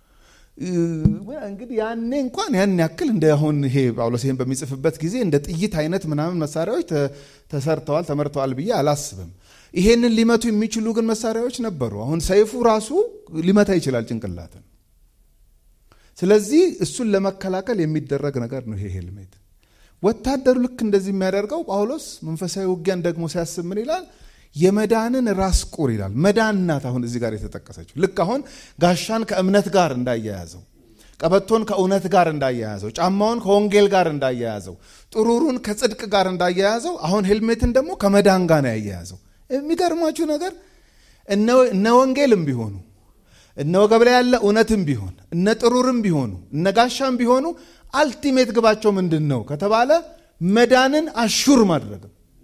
እንግዲህ ያኔ እንኳን ያን ያክል እንደ አሁን ይሄ ጳውሎስ ይሄን በሚጽፍበት ጊዜ እንደ ጥይት አይነት ምናምን መሳሪያዎች ተሰርተዋል ተመርተዋል ብዬ አላስብም። ይሄንን ሊመቱ የሚችሉ ግን መሳሪያዎች ነበሩ። አሁን ሰይፉ ራሱ ሊመታ ይችላል ጭንቅላትን። ስለዚህ እሱን ለመከላከል የሚደረግ ነገር ነው ይሄ ሄልሜት። ወታደሩ ልክ እንደዚህ የሚያደርገው ጳውሎስ መንፈሳዊ ውጊያን ደግሞ ሲያስብ ምን ይላል? የመዳንን ራስ ቁር ይላል። መዳን ናት አሁን እዚህ ጋር የተጠቀሰችው። ልክ አሁን ጋሻን ከእምነት ጋር እንዳያያዘው፣ ቀበቶን ከእውነት ጋር እንዳያያዘው፣ ጫማውን ከወንጌል ጋር እንዳያያዘው፣ ጥሩሩን ከጽድቅ ጋር እንዳያያዘው፣ አሁን ሄልሜትን ደግሞ ከመዳን ጋር ነው ያያያዘው። የሚገርማችሁ ነገር እነ ወንጌልም ቢሆኑ እነ ወገብ ላይ ያለ እውነትም ቢሆን እነ ጥሩርም ቢሆኑ እነ ጋሻም ቢሆኑ አልቲሜት ግባቸው ምንድነው ከተባለ መዳንን አሹር ማድረግ።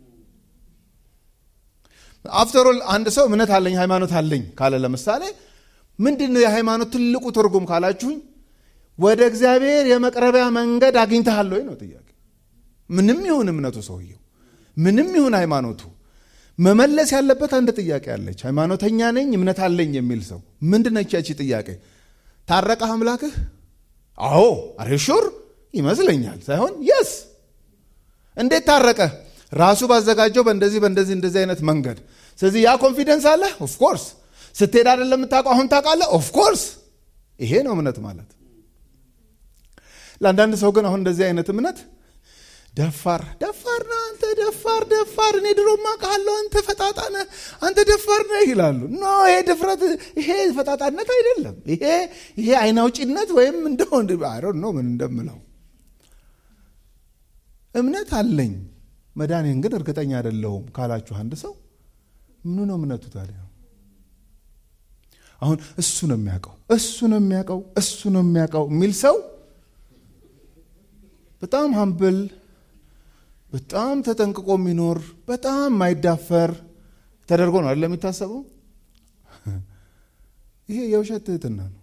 አፍተር ኦል አንድ ሰው እምነት አለኝ ሃይማኖት አለኝ ካለ ለምሳሌ ምንድነው የሃይማኖት ትልቁ ትርጉም ካላችሁኝ ወደ እግዚአብሔር የመቅረቢያ መንገድ አግኝተሃል ወይ ነው ጥያቄ። ምንም ይሁን እምነቱ ሰውየው ምንም ይሁን ሃይማኖቱ መመለስ ያለበት አንድ ጥያቄ አለች። ሃይማኖተኛ ነኝ እምነት አለኝ የሚል ሰው ምንድነው ያቺ ጥያቄ? ታረቀህ አምላክህ? አዎ አሬሹር ይመስለኛል ሳይሆን yes እንዴት ታረቀ? ራሱ ባዘጋጀው በእንደዚህ በእንደዚህ እንደዚህ አይነት መንገድ። ስለዚህ ያ ኮንፊደንስ አለ ኦፍ ኮርስ። ስትሄድ አይደለም የምታውቀው አሁን ታውቃለህ ኦፍ ኮርስ። ይሄ ነው እምነት ማለት። ለአንዳንድ ሰው ግን አሁን እንደዚህ አይነት እምነት ደፋር ደፋር ነው አንተ ደፋር ደፋር እኔ ድሮማ ቃለው አንተ ፈጣጣ ነህ አንተ ደፋር ነህ ይላሉ። ኖ ይሄ ድፍረት ይሄ ፈጣጣነት አይደለም። ይሄ ይሄ አይናውጪነት ወይም እንደው አይ ዶንት ኖ ምን እንደምለው። እምነት አለኝ መዳኔን ግን እርግጠኛ አይደለሁም ካላችሁ አንድ ሰው ምኑ ነው እምነቱ ታዲያ? አሁን እሱ ነው የሚያውቀው እሱ ነው የሚያውቀው እሱ ነው የሚያውቀው የሚል ሰው በጣም ሀምብል በጣም ተጠንቅቆ የሚኖር በጣም ማይዳፈር ተደርጎ ነው አይደል የሚታሰበው? ይሄ የውሸት ትህትና ነው።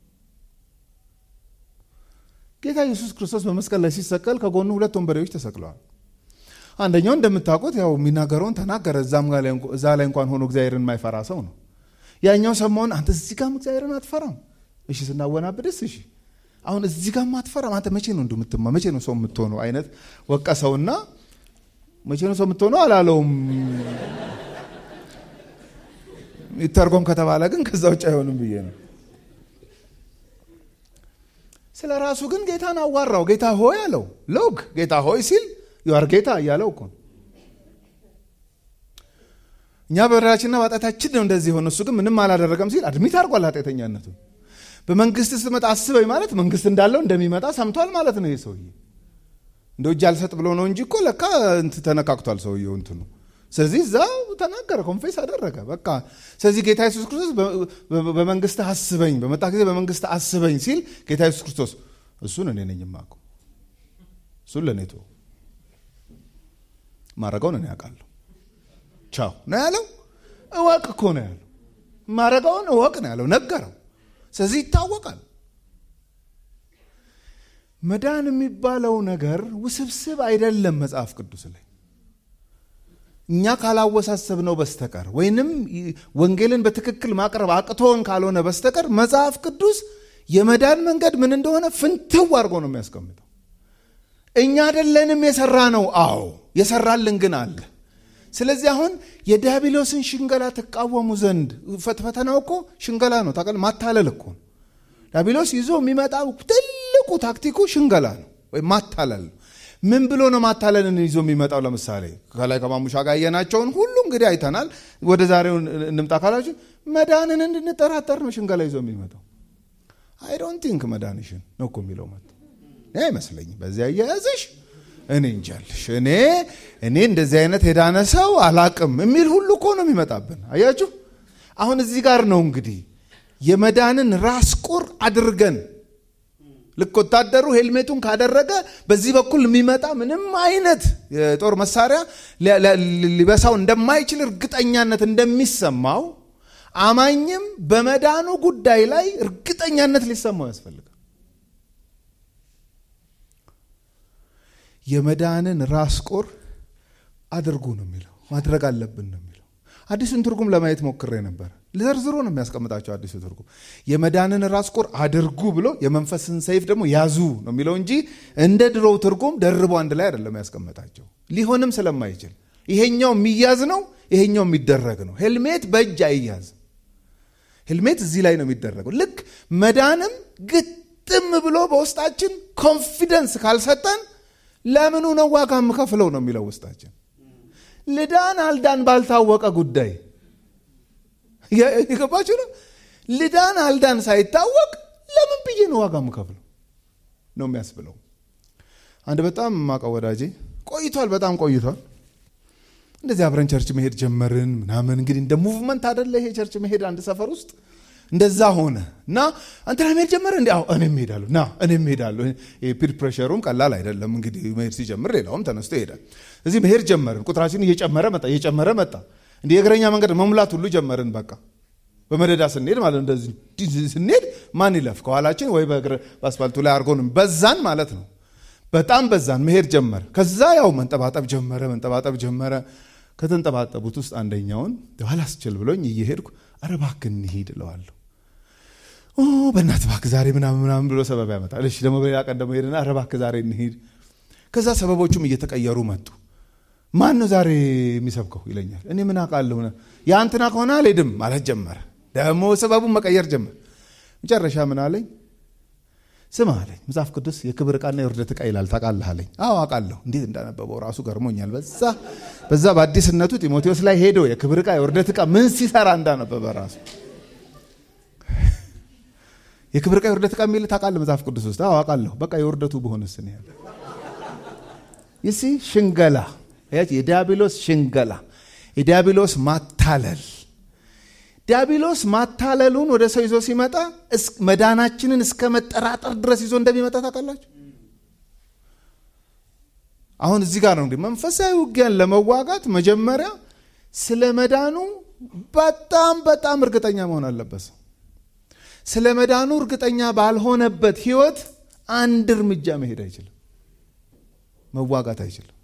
ጌታ ኢየሱስ ክርስቶስ በመስቀል ላይ ሲሰቀል ከጎኑ ሁለት ወንበዴዎች ተሰቅለዋል። አንደኛው እንደምታውቁት ያው የሚናገረውን ተናገረ። እዛም ጋር እዛ ላይ እንኳን ሆኖ እግዚአብሔርን የማይፈራ ሰው ነው። ያኛው ሰሞን አንተ እዚህ ጋር እግዚአብሔርን አትፈራም? እሺ ስናወናብድስ እሺ አሁን እዚህ ጋር ማትፈራም አንተ መቼ ነው እንደምትማ መቼ ነው ሰው የምትሆነው አይነት ወቀሰውና መቼ ነው ሰው የምትሆነው አላለውም። ይተርጎም ከተባለ ግን ከዛ ውጭ አይሆንም ብዬ ነው። ስለ ራሱ ግን ጌታን አዋራው። ጌታ ሆይ አለው። ሎግ ጌታ ሆይ ሲል ይዋር ጌታ እያለው እኮ እኛ በራችንና ባጣታችን ነው እንደዚህ ሆነ። እሱ ግን ምንም አላደረገም ሲል አድሚት አድርጓል ኃጢአተኛነቱ። በመንግስት ስትመጣ አስበኝ ማለት መንግስት እንዳለው እንደሚመጣ ሰምቷል ማለት ነው። ይሄ እንደው እጅ አልሰጥ ብሎ ነው እንጂ እኮ ለካ እንት ተነካክቷል ሰውየው እንትኑ። ስለዚህ እዛው ተናገረ ኮንፌስ አደረገ በቃ። ስለዚህ ጌታ ኢየሱስ ክርስቶስ በመንግስት አስበኝ በመጣ ጊዜ በመንግስት አስበኝ ሲል ጌታ ኢየሱስ ክርስቶስ እሱን እኔ ነኝ የማውቀው እሱን ለኔ ተው ማረጋውን እኔ አውቃለሁ ቻው ነው ያለው። እወቅ እኮ ነው ያለው። ማረጋውን እወቅ ነው ያለው ነገረው። ስለዚህ ይታወቃል። መዳን የሚባለው ነገር ውስብስብ አይደለም መጽሐፍ ቅዱስ ላይ እኛ ካላወሳሰብነው በስተቀር ወይንም ወንጌልን በትክክል ማቅረብ አቅቶን ካልሆነ በስተቀር መጽሐፍ ቅዱስ የመዳን መንገድ ምን እንደሆነ ፍንትው አድርጎ ነው የሚያስቀምጠው። እኛ አይደለንም የሰራ ነው። አዎ የሰራልን ግን አለ። ስለዚህ አሁን የዲያብሎስን ሽንገላ ተቃወሙ ዘንድ ፈተናው እኮ ሽንገላ ነው ታውቃለህ። ማታለል እኮ ነው። ዲያብሎስ ይዞ የሚመጣው ትልቁ ታክቲኩ ሽንገላ ነው ወይ ማታለል። ምን ብሎ ነው ማታለልን ይዞ የሚመጣው? ለምሳሌ ከላይ ከማሙሻ ጋር ያየናቸውን ሁሉ እንግዲህ አይተናል። ወደ ዛሬው እንምጣ ካላችሁ መዳንን እንድንጠራጠር ነው ሽንገላ ይዞ የሚመጣው። አይ ዶንት ቲንክ መዳንሽን ነው እኮ የሚለው ማለት ነው አይመስለኝም። በዚያ ያያዝሽ እኔ እንጃልሽ እኔ እኔ እንደዚህ አይነት ሄዳነ ሰው አላቅም የሚል ሁሉ እኮ ነው የሚመጣብን። አያችሁ አሁን እዚህ ጋር ነው እንግዲህ የመዳንን ራስ ቁር አድርገን ልክ ወታደሩ ሄልሜቱን ካደረገ በዚህ በኩል የሚመጣ ምንም አይነት የጦር መሳሪያ ሊበሳው እንደማይችል እርግጠኛነት እንደሚሰማው አማኝም በመዳኑ ጉዳይ ላይ እርግጠኛነት ሊሰማው ያስፈልጋል። የመዳንን ራስ ቁር አድርጉ ነው የሚለው ማድረግ አለብን ነው የሚለው አዲሱን ትርጉም ለማየት ሞክሬ ነበር ለዘርዝሮ ነው የሚያስቀምጣቸው አዲሱ ትርጉም የመዳንን ራስ ቁር አድርጉ ብሎ የመንፈስን ሰይፍ ደግሞ ያዙ ነው የሚለው እንጂ እንደ ድሮው ትርጉም ደርቦ አንድ ላይ አይደለም ያስቀምጣቸው ሊሆንም ስለማይችል ይሄኛው የሚያዝ ነው ይሄኛው የሚደረግ ነው ሄልሜት በእጅ አይያዝ ሄልሜት እዚህ ላይ ነው የሚደረገው ልክ መዳንም ግጥም ብሎ በውስጣችን ኮንፊደንስ ካልሰጠን ለምኑ ነው ዋጋ መከፍለው ነው የሚለው ውስጣችን ልዳን አልዳን ባልታወቀ ጉዳይ ይገባችሁ ነው ልዳን አልዳን ሳይታወቅ ለምን ብዬ ነው ዋጋ መከፍለው ነው የሚያስብለው አንድ በጣም ማቀው ወዳጄ ቆይቷል በጣም ቆይቷል እንደዚህ አብረን ቸርች መሄድ ጀመርን ምናምን እንግዲህ እንደ ሙቭመንት አይደለ ይሄ ቸርች መሄድ አንድ ሰፈር ውስጥ እንደዛ ሆነና አንተ ለምን ጀመረ እንዴ አው እኔም ሄዳለሁ ና እኔም ሄዳለሁ ይሄ ፒር ፕሬሸሩም ቀላል አይደለም እንግዲህ መሄድ ሲጀምር ሌላውም ተነስቶ ይሄዳል እዚህ መሄድ ጀመርን ቁጥራችን እየጨመረ መጣ እየጨመረ መጣ እንዴ የእግረኛ መንገድ መሙላት ሁሉ ጀመርን በቃ በመደዳ ስንሄድ ማለት እንደዚህ ስንሄድ ማን ይለፍ ከኋላችን ወይ በእግር በአስፋልቱ ላይ አርጎን በዛን ማለት ነው በጣም በዛን መሄድ ጀመረ ከዛ ያው መንጠባጠብ ጀመረ መንጠባጠብ ጀመረ ከተንጠባጠቡት ውስጥ አንደኛውን ደዋላስችል ብሎኝ እየሄድኩ አረባክ እንሂድ እለዋለሁ ኦ በእናትህ ባክ ዛሬ ምናምን ምናምን ብሎ ሰበብ ያመጣል እሺ ደግሞ በሌላ ቀን ደግሞ ሄደና አረባክ ዛሬ እንሂድ ከዛ ሰበቦቹም እየተቀየሩ መጡ ማን ነው ዛሬ የሚሰብከው ይለኛል እኔ ምን አውቃለሁ ያንተና ከሆነ አልሄድም ማለት ጀመረ ደግሞ ሰበቡን መቀየር ጀመረ መጨረሻ ምን አለኝ ስማ አለኝ መጽሐፍ ቅዱስ የክብር ዕቃና የውርደት ዕቃ ይላል ታውቃለህ አለኝ አዎ አውቃለሁ እንዴት እንዳነበበው ራሱ ገርሞኛል በዛ በዛ በአዲስነቱ ጢሞቴዎስ ላይ ሄዶ የክብር ዕቃ የውርደት ዕቃ ምን ሲሰራ እንዳነበበ ራሱ የክብር ዕቃ የውርደት ዕቃ የሚል ታውቃለህ መጽሐፍ ቅዱስ ውስጥ አዎ አውቃለሁ በቃ የውርደቱ በሆነስ ነው ያለ ይሲ ሽንገላ የዲያብሎስ ሽንገላ የዲያብሎስ ማታለል ዲያብሎስ ማታለሉን ወደ ሰው ይዞ ሲመጣ መዳናችንን እስከ መጠራጠር ድረስ ይዞ እንደሚመጣ ታውቃላችሁ አሁን እዚህ ጋር ነው እንዴ መንፈሳዊ ውጊያን ለመዋጋት መጀመሪያ ስለ መዳኑ በጣም በጣም እርግጠኛ መሆን አለበት ስለ መዳኑ እርግጠኛ ባልሆነበት ህይወት አንድ እርምጃ መሄድ አይችልም መዋጋት አይችልም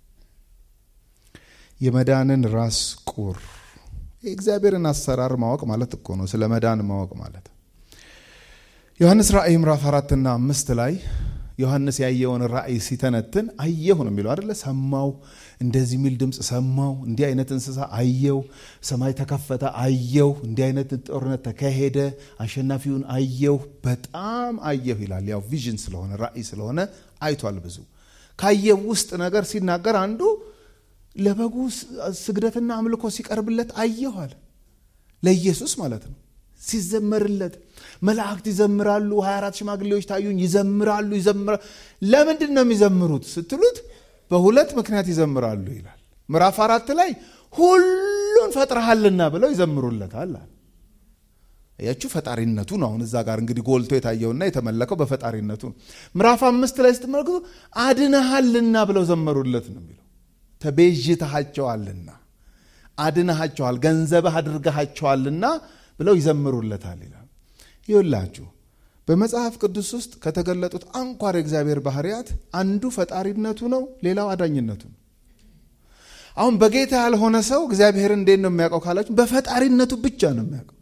የመዳንን ራስ ቁር የእግዚአብሔርን አሰራር ማወቅ ማለት እኮ ነው ስለ መዳን ማወቅ ማለት ዮሐንስ ራእይ ምዕራፍ አራት እና አምስት ላይ ዮሐንስ ያየውን ራእይ ሲተነትን አየሁ ነው የሚለው አይደለ ሰማው እንደዚህ ሚል ድምጽ ሰማው እንዲህ አይነት እንስሳ አየው ሰማይ ተከፈተ አየው እንዲህ አይነት ጦርነት ተካሄደ አሸናፊውን አየው በጣም አየሁ ይላል ያው ቪዥን ስለሆነ ራእይ ስለሆነ አይቷል ብዙ ካየው ውስጥ ነገር ሲናገር አንዱ ለበጉ ስግደትና አምልኮ ሲቀርብለት አየዋል ለኢየሱስ ማለት ነው ሲዘመርለት መላእክት ይዘምራሉ ሃያ አራት ሽማግሌዎች ታዩኝ ይዘምራሉ ይዘምራሉ ለምንድን ነው የሚዘምሩት ስትሉት በሁለት ምክንያት ይዘምራሉ ይላል ምዕራፍ አራት ላይ ሁሉን ፈጥረሃልና ብለው ይዘምሩለታል ያቺ ፈጣሪነቱ ነው አሁን እዛ ጋር እንግዲህ ጎልቶ የታየውና የተመለከው በፈጣሪነቱ ምዕራፍ አምስት ላይ ስትመለከቱ አድነሃልና ብለው ዘመሩለት ነው የሚለው ተቤዥተሃቸዋልና አድነሃቸዋል ገንዘብህ አድርገሃቸዋልና ብለው ይዘምሩለታል ይላል ይውላችሁ በመጽሐፍ ቅዱስ ውስጥ ከተገለጡት አንኳር የእግዚአብሔር ባህሪያት አንዱ ፈጣሪነቱ ነው ሌላው አዳኝነቱ ነው አሁን በጌታ ያልሆነ ሰው እግዚአብሔር እንዴት ነው የሚያውቀው ካላችሁ በፈጣሪነቱ ብቻ ነው የሚያውቀው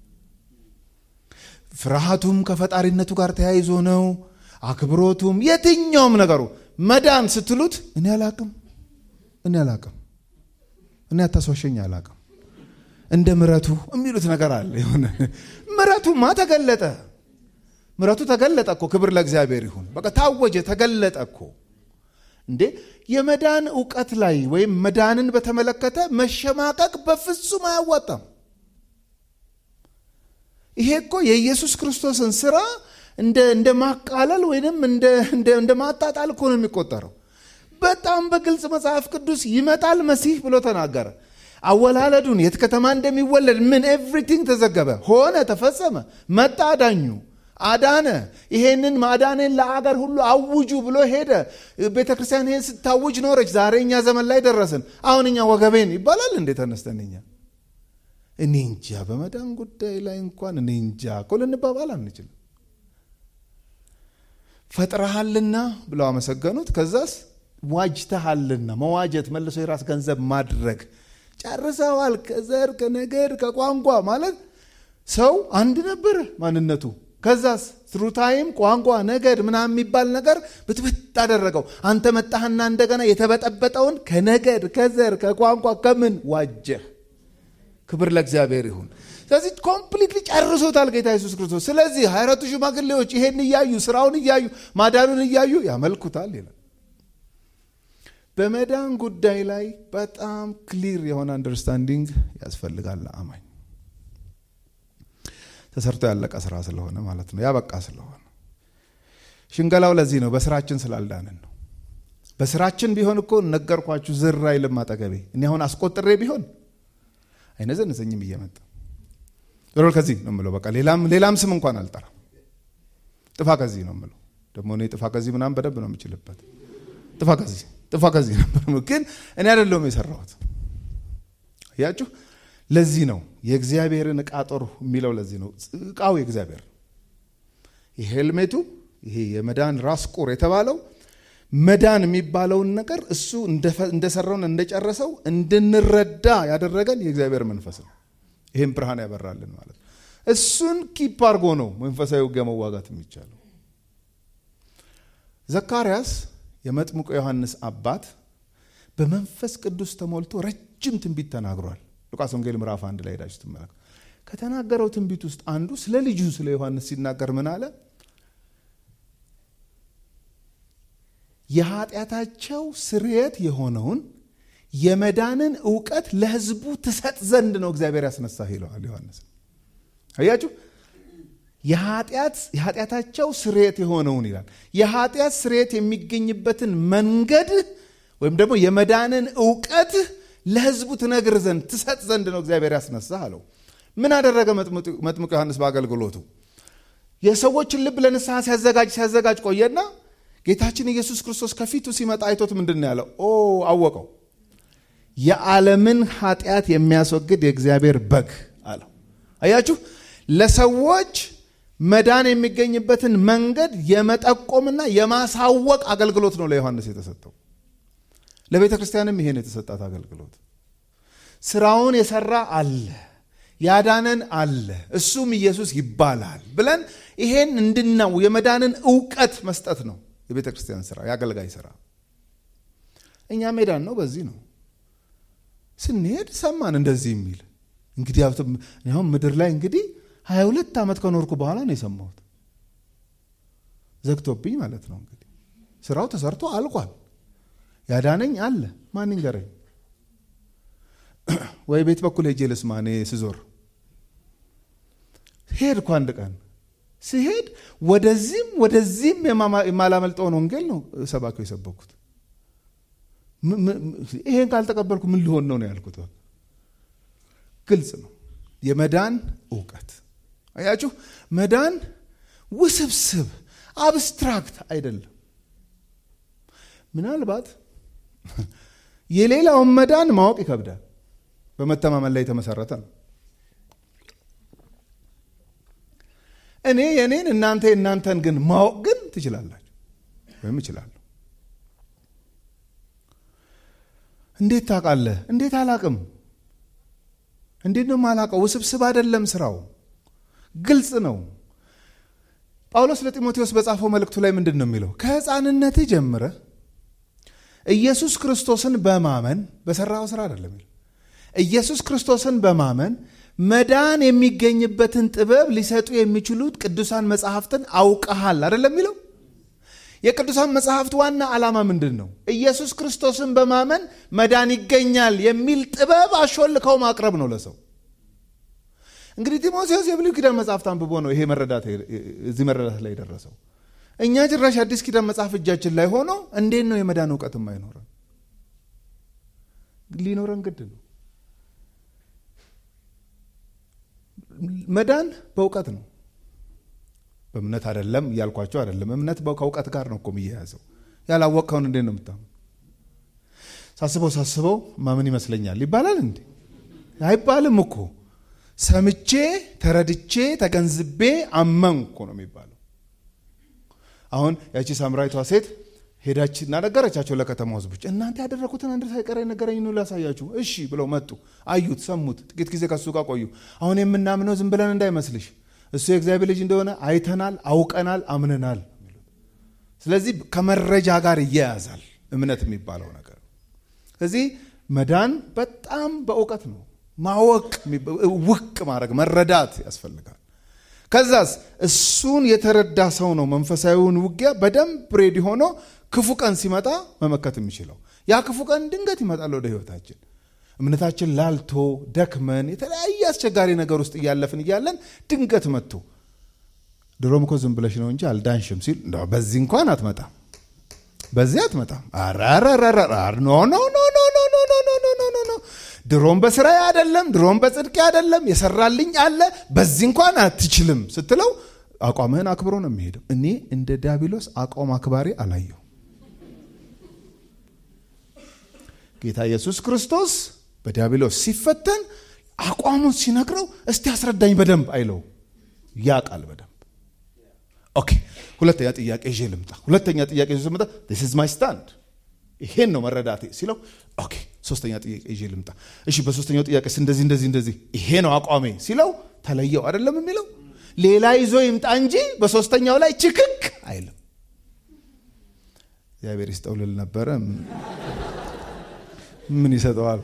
ፍርሃቱም ከፈጣሪነቱ ጋር ተያይዞ ነው አክብሮቱም የትኛውም ነገሩ መዳን ስትሉት እኔ አላቅም እኔ አላቅም እኔ አታስወሸኝ አላቅም እንደ ምረቱ የሚሉት ነገር አለ ይሆነ ምረቱማ ተገለጠ ምረቱ ተገለጠ እኮ ክብር ለእግዚአብሔር ይሁን በቃ ታወጀ ተገለጠ እኮ እንዴ የመዳን ዕውቀት ላይ ወይም መዳንን በተመለከተ መሸማቀቅ በፍጹም አያዋጣም ይሄ እኮ የኢየሱስ ክርስቶስን ሥራ እንደ እንደ ማቃለል ወይንም እንደ እንደ እንደ ማጣጣል እኮ ነው የሚቆጠረው በጣም በግልጽ መጽሐፍ ቅዱስ ይመጣል መሲህ ብሎ ተናገረ አወላለዱን የት ከተማ እንደሚወለድ ምን ኤቭሪቲንግ ተዘገበ ሆነ ተፈጸመ መጣ አዳኙ አዳነ ይሄንን ማዳኔን ለአገር ሁሉ አውጁ ብሎ ሄደ ቤተክርስቲያን ይሄን ስታውጅ ኖረች ዛሬኛ ዘመን ላይ ደረስን አሁንኛ ወገቤን ይባላል እንዴ ተነስተንኛ እኔ እንጃ በመዳን ጉዳይ ላይ እንኳን እኔ እንጃ ኮልን ባባል አንችልም ፈጥረሃልና ብለው አመሰገኑት ከዛስ ዋጅተሃልና መዋጀት መልሶ የራስ ገንዘብ ማድረግ ጨርሰዋል። ከዘር ከነገድ ከቋንቋ ማለት ሰው አንድ ነበር ማንነቱ። ከዛስ through time ቋንቋ ነገድ ምናምን የሚባል ነገር ብትብት አደረገው። አንተ መጣህና እንደገና የተበጠበጠውን ከነገድ ከዘር ከቋንቋ ከምን ዋጀህ። ክብር ለእግዚአብሔር ይሁን። ስለዚህ ኮምፕሊትሊ ጨርሶታል ጌታ ኢየሱስ ክርስቶስ። ስለዚህ ሃያ አራቱ ሽማግሌዎች ይሄን እያዩ ስራውን እያዩ ማዳኑን እያዩ ያመልኩታል ይላል። በመዳን ጉዳይ ላይ በጣም ክሊር የሆነ አንደርስታንዲንግ ያስፈልጋል ለአማኝ። ተሰርቶ ያለቀ ስራ ስለሆነ ማለት ነው፣ ያበቃ ስለሆነ። ሽንገላው ለዚህ ነው፣ በስራችን ስላልዳንን ነው። በስራችን ቢሆን እኮ ነገርኳችሁ ዝር አይልም አጠገቤ። እኔ አሁን አስቆጥሬ ቢሆን አይነዘንዘኝም እየመጣ ሮል ከዚህ ነው የምለው። በቃ ሌላም ሌላም ስም እንኳን አልጠራም። ጥፋ ከዚህ ነው የምለው። ደግሞ እኔ ጥፋ ከዚህ ምናምን በደንብ ነው የምችልበት። ጥፋ ከዚህ ጥፋ ከዚህ ነው ግን እኔ አይደለሁም የሰራሁት። ያችሁ ለዚህ ነው የእግዚአብሔርን ዕቃ ጦር የሚለው። ለዚህ ነው ዕቃው የእግዚአብሔር ይሄ ሄልሜቱ ይሄ የመዳን ራስ ቁር የተባለው መዳን የሚባለውን ነገር እሱ እንደሰራውን እንደጨረሰው እንድንረዳ ያደረገን የእግዚአብሔር መንፈስ ነው። ይሄን ብርሃን ያበራልን ማለት እሱን ኪፕ አርጎ ነው መንፈሳዊ ውጊያ መዋጋት የሚቻለው። ዘካርያስ የመጥምቁ ዮሐንስ አባት በመንፈስ ቅዱስ ተሞልቶ ረጅም ትንቢት ተናግሯል። ሉቃስ ወንጌል ምዕራፍ አንድ ላይ ሄዳችሁ ተመልከቱ። ከተናገረው ትንቢት ውስጥ አንዱ ስለ ልጁ ስለ ዮሐንስ ሲናገር ምን አለ? የኃጢአታቸው ስርየት የሆነውን የመዳንን ዕውቀት ለሕዝቡ ትሰጥ ዘንድ ነው እግዚአብሔር ያስነሳህ ይለዋል ዮሐንስ። አያችሁ የኃጢአት የኃጢአታቸው ስርየት የሆነውን ይላል። የኃጢአት ስርየት የሚገኝበትን መንገድ ወይም ደግሞ የመዳንን ዕውቀት ለሕዝቡ ትነግር ዘንድ ትሰጥ ዘንድ ነው እግዚአብሔር ያስነሳህ አለው። ምን አደረገ መጥምቁ ዮሐንስ በአገልግሎቱ? የሰዎችን ልብ ለንስሐ ሲያዘጋጅ ሲያዘጋጅ ቆየና ጌታችን ኢየሱስ ክርስቶስ ከፊቱ ሲመጣ አይቶት ምንድነው ያለው? ኦ አወቀው። የዓለምን ኃጢአት የሚያስወግድ የእግዚአብሔር በግ አለው። አያችሁ ለሰዎች መዳን የሚገኝበትን መንገድ የመጠቆምና የማሳወቅ አገልግሎት ነው ለዮሐንስ የተሰጠው። ለቤተ ክርስቲያንም ይሄን የተሰጣት አገልግሎት። ስራውን የሰራ አለ፣ ያዳነን አለ፣ እሱም ኢየሱስ ይባላል ብለን ይሄን እንድናው የመዳንን ዕውቀት መስጠት ነው የቤተ ክርስቲያን ስራ፣ ያገልጋይ ስራ። እኛ መዳን ነው በዚህ ነው። ስንሄድ ሰማን እንደዚህ የሚል እንግዲህ አሁን ምድር ላይ እንግዲህ ሃያ ሁለት ዓመት ከኖርኩ በኋላ ነው የሰማሁት። ዘግቶብኝ ማለት ነው። እንግዲህ ስራው ተሰርቶ አልቋል። ያዳነኝ አለ፣ ማን ይንገረኝ? ወይ ቤት በኩል ሄጄ ልስማ። እኔ ስዞር ሄድኩ። አንድ ቀን ሲሄድ ወደዚህም ወደዚህም የማላመልጠውን ወንጌል ነው ሰባከው የሰበኩት። ይሄን ካልተቀበልኩ ምን ሊሆን ነው ነው ያልኩት። ግልጽ ነው የመዳን ዕውቀት። አያችሁ መዳን ውስብስብ አብስትራክት አይደለም። ምናልባት የሌላውን መዳን ማወቅ ይከብዳል። በመተማመን ላይ የተመሰረተ ነው። እኔ የኔን እናንተ እናንተን ግን ማወቅ ግን ትችላላችሁ ወይም ይችላል። እንዴት ታውቃለህ? እንዴት አላቅም? እንዴት ነው ማላቀው? ውስብስብ አይደለም ስራው፣ ግልጽ ነው። ጳውሎስ ለጢሞቴዎስ በጻፈው መልእክቱ ላይ ምንድነው የሚለው? ከሕፃንነት ጀምረ ኢየሱስ ክርስቶስን በማመን በሰራው ስራ አይደለም ይላል። ኢየሱስ ክርስቶስን በማመን መዳን የሚገኝበትን ጥበብ ሊሰጡ የሚችሉት ቅዱሳን መጻሕፍትን አውቀሃል አይደለም የሚለው። የቅዱሳን መጻሕፍት ዋና ዓላማ ምንድነው? ኢየሱስ ክርስቶስን በማመን መዳን ይገኛል የሚል ጥበብ አሾልከው ማቅረብ ነው ለሰው። እንግዲህ ጢሞቴዎስ የብሉይ ኪዳን መጻሕፍት አንብቦ ነው ይሄ መረዳት እዚህ መረዳት ላይ ደረሰው። እኛ ጭራሽ አዲስ ኪዳን መጽሐፍ እጃችን ላይ ሆኖ እንዴት ነው የመዳን ዕውቀት የማይኖረን? ሊኖረን ግድ ነው። መዳን በእውቀት ነው፣ በእምነት አይደለም እያልኳቸው አይደለም። እምነት ከእውቀት ጋር ነው እኮ የሚያያዘው። ያላወቅከውን እንዴት ነው የምታምነው? ሳስበው ሳስበው ማመን ይመስለኛል ይባላል እንዴ? አይባልም እኮ። ሰምቼ ተረድቼ ተገንዝቤ አመንኩ ነው የሚባለው። አሁን ያቺ ሳምራዊቷ ሴት ሄዳችና ነገረቻቸው ለከተማው ህዝቦች እናንተ ያደረኩትን አንድ ሳይቀረኝ ነገረኝ ነው ላሳያችሁ እሺ ብለው መጡ አዩት ሰሙት ጥቂት ጊዜ ከሱ ጋር ቆዩ አሁን የምናምነው ዝም ብለን እንዳይመስልሽ እሱ የእግዚአብሔር ልጅ እንደሆነ አይተናል አውቀናል አምነናል ስለዚህ ከመረጃ ጋር ይያያዛል እምነት የሚባለው ነገር ስለዚህ መዳን በጣም በእውቀት ነው ማወቅ ውቅ ማድረግ መረዳት ያስፈልጋል ከዛስ እሱን የተረዳ ሰው ነው መንፈሳዊውን ውጊያ በደንብ ሬዲ ሆኖ ክፉ ቀን ሲመጣ መመከት የሚችለው ያ ክፉ ቀን ድንገት ይመጣል ወደ ህይወታችን እምነታችን ላልቶ ደክመን የተለያየ አስቸጋሪ ነገር ውስጥ ያለፍን ይያለን ድንገት መጥቶ ድሮም እኮ ዝም ብለሽ ነው እንጂ አልዳንሽም ሲል እንደው በዚህ እንኳን አትመጣም በዚህ አትመጣም አራራራራ ኖ ኖ ኖ ኖ ኖ ኖ ኖ ኖ ኖ ኖ ድሮም በስራዬ አይደለም ድሮም በጽድቄ አይደለም የሰራልኝ አለ በዚህ እንኳን አትችልም ስትለው አቋምህን አክብሮ ነው የሚሄደው እኔ እንደ ዲያብሎስ አቋም አክባሪ አላየው ጌታ ኢየሱስ ክርስቶስ በዲያብሎስ ሲፈተን አቋሙን ሲነግረው እስቲ አስረዳኝ በደንብ አይለው ያቃል በደንብ ኦኬ ሁለተኛ ጥያቄ ይዤ ልምጣ ሁለተኛ ጥያቄ ይዤ ልምጣ this is my stand ይሄን ነው መረዳቴ ሲለው ኦኬ ሶስተኛ ጥያቄ ይዤ ልምጣ እሺ በሶስተኛው ጥያቄስ እንደዚህ እንደዚህ እንደዚህ ይሄ ነው አቋሜ ሲለው ተለየው አይደለም የሚለው ሌላ ይዞ ይምጣ እንጂ በሶስተኛው ላይ ችክክ አይልም እግዚአብሔር ይስጠውልል ነበር ምን ይሰጠዋል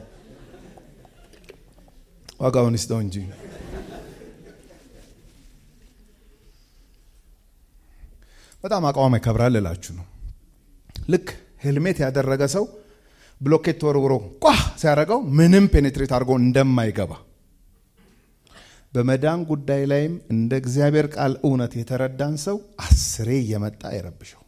ዋጋውን ይስጠው እንጂ በጣም አቋም ይከብራል እላችሁ ነው ልክ ሄልሜት ያደረገ ሰው ብሎኬት ወርውሮ ቋ ሲያረጋው ምንም ፔኔትሬት አድርጎ እንደማይገባ በመዳን ጉዳይ ላይም እንደ እግዚአብሔር ቃል እውነት የተረዳን ሰው አስሬ እየመጣ አይረብሽው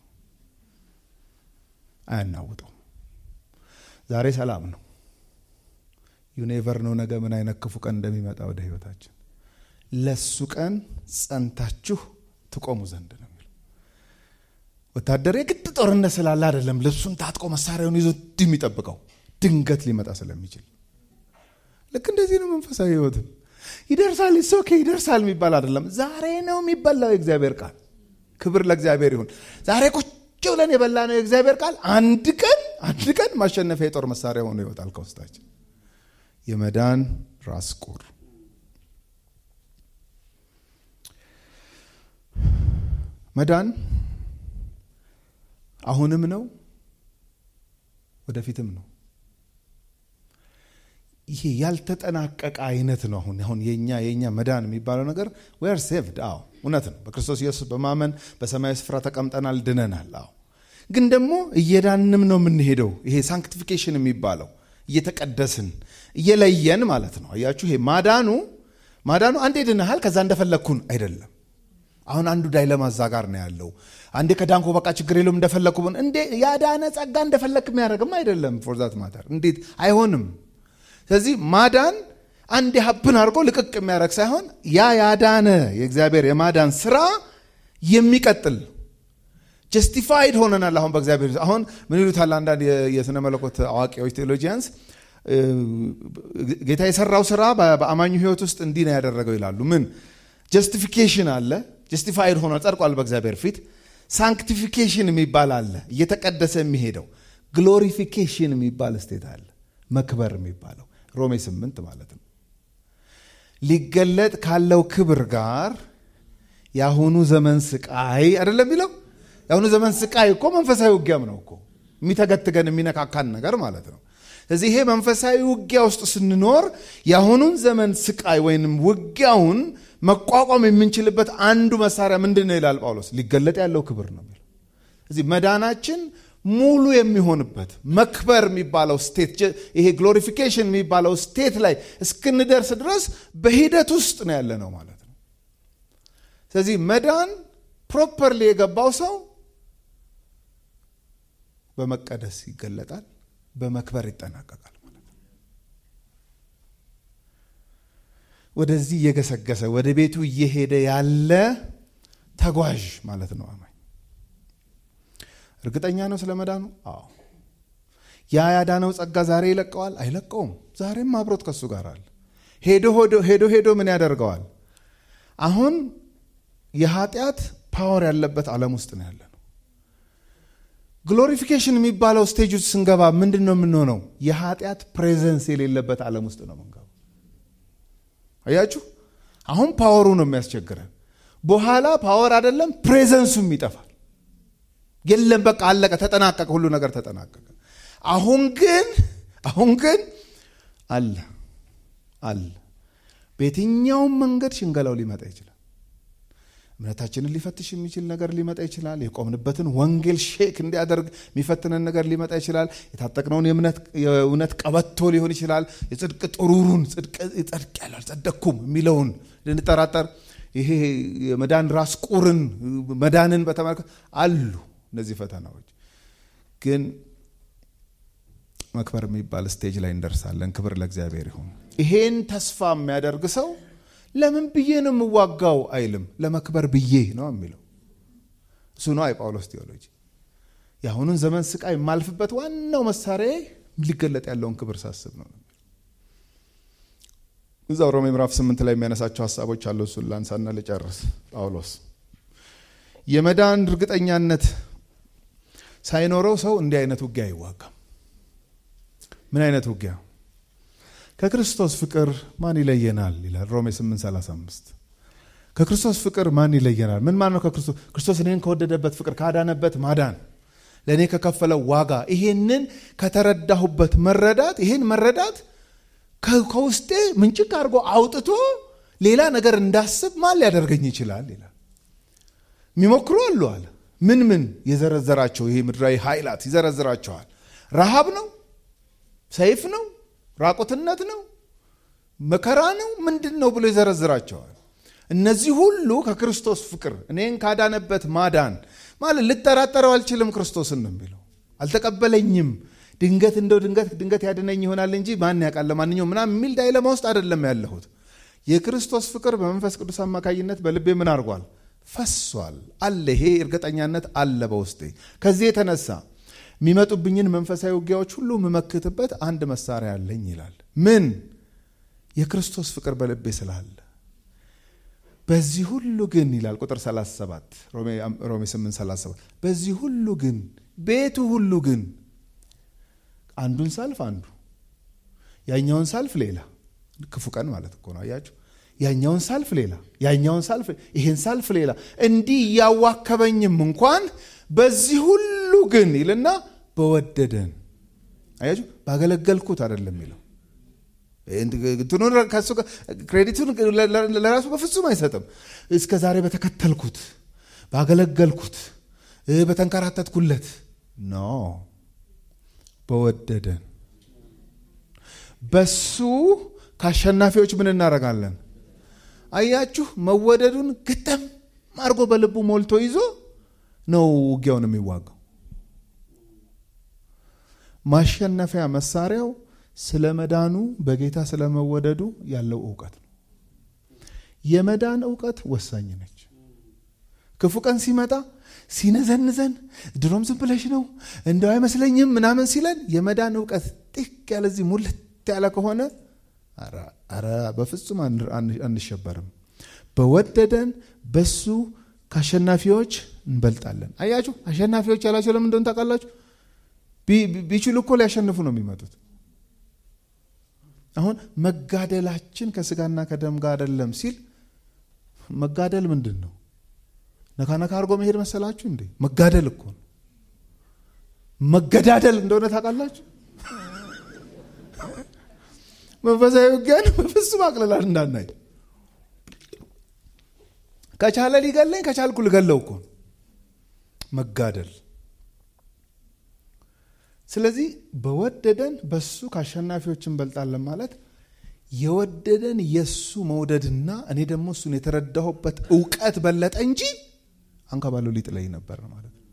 አያናውጠው ዛሬ ሰላም ነው you never know ነገ ምን አይነት ክፉ ቀን እንደሚመጣ ወደ ህይወታችን ለሱ ቀን ጸንታችሁ ትቆሙ ዘንድ ነው ወታደር የግድ ጦርነት ስላለ አይደለም ልብሱን ታጥቆ መሳሪያውን ይዞ ድም ይጠብቀው ድንገት ሊመጣ ስለሚችል ልክ እንደዚህ ነው መንፈሳዊ ህይወት ይደርሳል እሱ ኦኬ ይደርሳል የሚባል አይደለም ዛሬ ነው የሚበላው እግዚአብሔር ቃል ክብር ለእግዚአብሔር ይሁን ዛሬ ቁጭ ብለን የበላነው እግዚአብሔር ቃል አንድ ቀን አንድ ቀን ማሸነፊያ የጦር መሳሪያ ሆኖ ይወጣል ከውስጣችን የመዳን ራስ ቁር መዳን አሁንም ነው ወደፊትም ነው ይሄ ያልተጠናቀቀ አይነት ነው አሁን አሁን የኛ የኛ መዳን የሚባለው ነገር we are saved አዎ እውነት ነው በክርስቶስ ኢየሱስ በማመን በሰማያዊ ስፍራ ተቀምጠናል ድነናል አዎ ግን ደግሞ እየዳንም ነው የምንሄደው ይሄ ሳንክቲፊኬሽን የሚባለው እየተቀደስን እየለየን ማለት ነው አያችሁ ይሄ ማዳኑ ማዳኑ አንዴ ድነሃል ከዛ እንደፈለኩን አይደለም አሁን አንዱ ዳይለማ ዛጋር ነው ያለው አንዴ ከዳንኮ በቃ ችግር የለም እንደፈለኩ እንዴ ያዳነ ጸጋ እንደፈለክ የሚያደርግም አይደለም for that matter እንዴት አይሆንም ስለዚህ ማዳን አንዴ ሀብን አድርጎ ልቅቅ የሚያደርግ ሳይሆን ያ ያዳነ የእግዚአብሔር የማዳን ስራ የሚቀጥል justified ሆነናል አሁን በእግዚአብሔር አሁን ምን ይሉታል አንዳንድ የስነ መለኮት አዋቂዎች ቴዎሎጂያንስ ጌታ የሰራው ስራ በአማኙ ህይወት ውስጥ እንዲህ ነው ያደረገው ይላሉ ምን justification አለ justified ሆኖ ጸድቋል በእግዚአብሔር ፊት sanctification የሚባል አለ እየተቀደሰ የሚሄደው glorification የሚባል ስቴት አለ መክበር የሚባለው ሮሜ ስምንት ማለት ነው ሊገለጥ ካለው ክብር ጋር ያሁኑ ዘመን ስቃይ አይደለም ይለው ያሁኑ ዘመን ስቃይ እኮ መንፈሳዊ ውጊያም ነው እኮ የሚተገትገን የሚነካካን ነገር ማለት ነው ስለዚህ ይሄ መንፈሳዊ ውጊያ ውስጥ ስንኖር ያሁኑን ዘመን ስቃይ ወይንም ውጊያውን መቋቋም የምንችልበት አንዱ መሳሪያ ምንድነው ይላል ጳውሎስ ሊገለጥ ያለው ክብር ነው የሚለው ስለዚህ መዳናችን ሙሉ የሚሆንበት መክበር የሚባለው ስቴት ይሄ ግሎሪፊኬሽን የሚባለው ስቴት ላይ እስክንደርስ ድረስ በሂደት ውስጥ ነው ያለ ነው ማለት ነው ስለዚህ መዳን ፕሮፐርሊ የገባው ሰው በመቀደስ ይገለጣል በመክበር ይጠናቀቃል ማለት ነው ወደዚህ እየገሰገሰ ወደ ቤቱ እየሄደ ያለ ተጓዥ ማለት ነው አማኝ እርግጠኛ ነው ስለመዳኑ አዎ ያ ያዳነው ጸጋ ዛሬ ይለቀዋል አይለቀውም ዛሬም አብሮት ከሱ ጋር አለ ሄዶ ሄዶ ሄዶ ሄዶ ምን ያደርገዋል አሁን የኃጢአት ፓወር ያለበት ዓለም ውስጥ ነው ያለነው ግሎሪፊኬሽን የሚባለው ስቴጅ ውስጥ ስንገባ ምንድነው የምንሆነው? የኃጢአት ፕሬዘንስ የሌለበት ዓለም ውስጥ ነው የምንገባው። አያችሁ አሁን ፓወሩ ነው የሚያስቸግረን። በኋላ ፓወር አይደለም ፕሬዘንሱም ይጠፋል። የለም በቃ አለቀ ተጠናቀቀ ሁሉ ነገር ተጠናቀቀ። አሁን ግን አሁን ግን አለ አለ በየትኛውም መንገድ ሽንገላው ሊመጣ ይችላል። እምነታችንን ሊፈትሽ የሚችል ነገር ሊመጣ ይችላል። የቆምንበትን ወንጌል ሼክ እንዲያደርግ የሚፈትነን ነገር ሊመጣ ይችላል። የታጠቅነውን የእምነት የእውነት ቀበቶ ሊሆን ይችላል። የጽድቅ ጥሩሩን ጽድቅ ይጸድቅ ያላል ጸደኩም የሚለውን ልንጠራጠር ይሄ የመዳን ራስ ቁርን መዳንን በተመለከተ አሉ እነዚህ ፈተናዎች። ግን መክበር የሚባል ስቴጅ ላይ እንደርሳለን። ክብር ለእግዚአብሔር ይሁን። ይሄን ተስፋ የሚያደርግ ሰው ለምን ብዬ ነው የምዋጋው አይልም። ለመክበር ብዬ ነው የሚለው። እሱ ነው የጳውሎስ ቴዎሎጂ። የአሁኑን ዘመን ስቃይ የማልፍበት ዋናው መሳሪያ ሊገለጥ ያለውን ክብር ሳስብ ነው። እዛው ሮሜ ምዕራፍ ስምንት ላይ የሚያነሳቸው ሐሳቦች አሉ። እሱን ላንሳና ልጨርስ። ጳውሎስ የመዳን እርግጠኛነት ሳይኖረው ሰው እንዲህ አይነት ውጊያ አይዋጋም። ምን አይነት ውጊያ? ከክርስቶስ ፍቅር ማን ይለየናል ይላል ሮሜ ስምንት ሰላሳ አምስት። ከክርስቶስ ፍቅር ማን ይለየናል? ምን ማለት ነው? ከክርስቶስ ክርስቶስ እኔን ከወደደበት ፍቅር ካዳነበት ማዳን ለኔ ከከፈለው ዋጋ ይሄንን ከተረዳሁበት መረዳት ይሄን መረዳት ከውስጤ ምንጭቅ አድርጎ አውጥቶ ሌላ ነገር እንዳስብ ማን ሊያደርገኝ ይችላል ይላል። የሚሞክሩ አሉ አለ። ምን ምን የዘረዘራቸው ይሄ ምድራዊ ኃይላት ይዘረዝራቸዋል። ረሃብ ነው፣ ሰይፍ ነው፣ ራቁትነት ነው፣ መከራ ነው፣ ምንድነው ብሎ ይዘረዝራቸዋል። እነዚህ ሁሉ ከክርስቶስ ፍቅር እኔን ካዳነበት ማዳን ማለት ልጠራጠረው አልችልም። ክርስቶስን ነው የሚለው። አልተቀበለኝም ድንገት እንደው ድንገት ድንገት ያድነኝ ይሆናል እንጂ ማን ያውቃል ለማንኛውም ምናምን የሚል ዳይለማ ውስጥ አይደለም ያለሁት። የክርስቶስ ፍቅር በመንፈስ ቅዱስ አማካኝነት በልቤ ምን አድርጓል? ፈሷል አለ። ይሄ እርግጠኛነት አለ በውስጤ። ከዚህ የተነሳ የሚመጡብኝን መንፈሳዊ ውጊያዎች ሁሉ መመክትበት አንድ መሳሪያ አለኝ ይላል። ምን? የክርስቶስ ፍቅር በልቤ ስላለ። በዚህ ሁሉ ግን ይላል ቁጥር ሰላሳ ሰባት ሮሜ ሮሜ ስምንት ሰላሳ ሰባት በዚህ ሁሉ ግን ቤቱ ሁሉ ግን አንዱን ሳልፍ አንዱ ያኛውን ሳልፍ ሌላ ክፉ ቀን ማለት እኮ ነው። አያችሁ ያኛውን ሳልፍ ሌላ ያኛውን ሳልፍ ይሄን ሳልፍ ሌላ እንዲህ ያዋከበኝም እንኳን በዚህ ሁሉ ግን ይልና በወደደን። አያችሁ ባገለገልኩት አይደለም ይለው። እንትኑ ከሱ ክሬዲቱን ለራሱ በፍጹም አይሰጥም። እስከ ዛሬ በተከተልኩት ባገለገልኩት በተንከራተትኩለት ኖ በወደደን። በሱ ካሸናፊዎች ምን እናረጋለን? አያችሁ መወደዱን ግጥም አርጎ በልቡ ሞልቶ ይዞ ነው ውጊያውን የሚዋጋው። ማሸነፊያ መሳሪያው ስለመዳኑ በጌታ ስለመወደዱ ያለው ዕውቀት ነው። የመዳን ዕውቀት ወሳኝ ነች። ክፉ ቀን ሲመጣ ሲነዘንዘን ድሮም ዝም ብለሽ ነው እንደው አይመስለኝም ምናምን ሲለን የመዳን ዕውቀት ጥቅ ያለዚህ ሙልት ያለ ከሆነ አራ አራ በፍጹም አንሸበርም። በወደደን በሱ ካሸናፊዎች እንበልጣለን። አያችሁ አሸናፊዎች ያላችሁ ለምን እንደሆነ ታውቃላችሁ? ቢችሉ እኮ ሊያሸንፉ ነው የሚመጡት። አሁን መጋደላችን ከስጋና ከደም ጋር አይደለም ሲል መጋደል ምንድነው? ነካነካ አርጎ መሄድ መሰላችሁ እንዴ? መጋደል እኮ ነው። መገዳደል እንደሆነ ታውቃላችሁ? መንፈሳዊ ውጊያን በፍጹም አቅልላል እንዳናይ። ከቻለ ሊገለኝ ከቻልኩ ልገለው እኮ መጋደል። ስለዚህ በወደደን በሱ ካሸናፊዎች እንበልጣለን ማለት የወደደን የሱ መውደድና እኔ ደግሞ እሱን የተረዳሁበት ዕውቀት በለጠ እንጂ አንከባለው ሊጥለኝ ነበር ማለት ነው።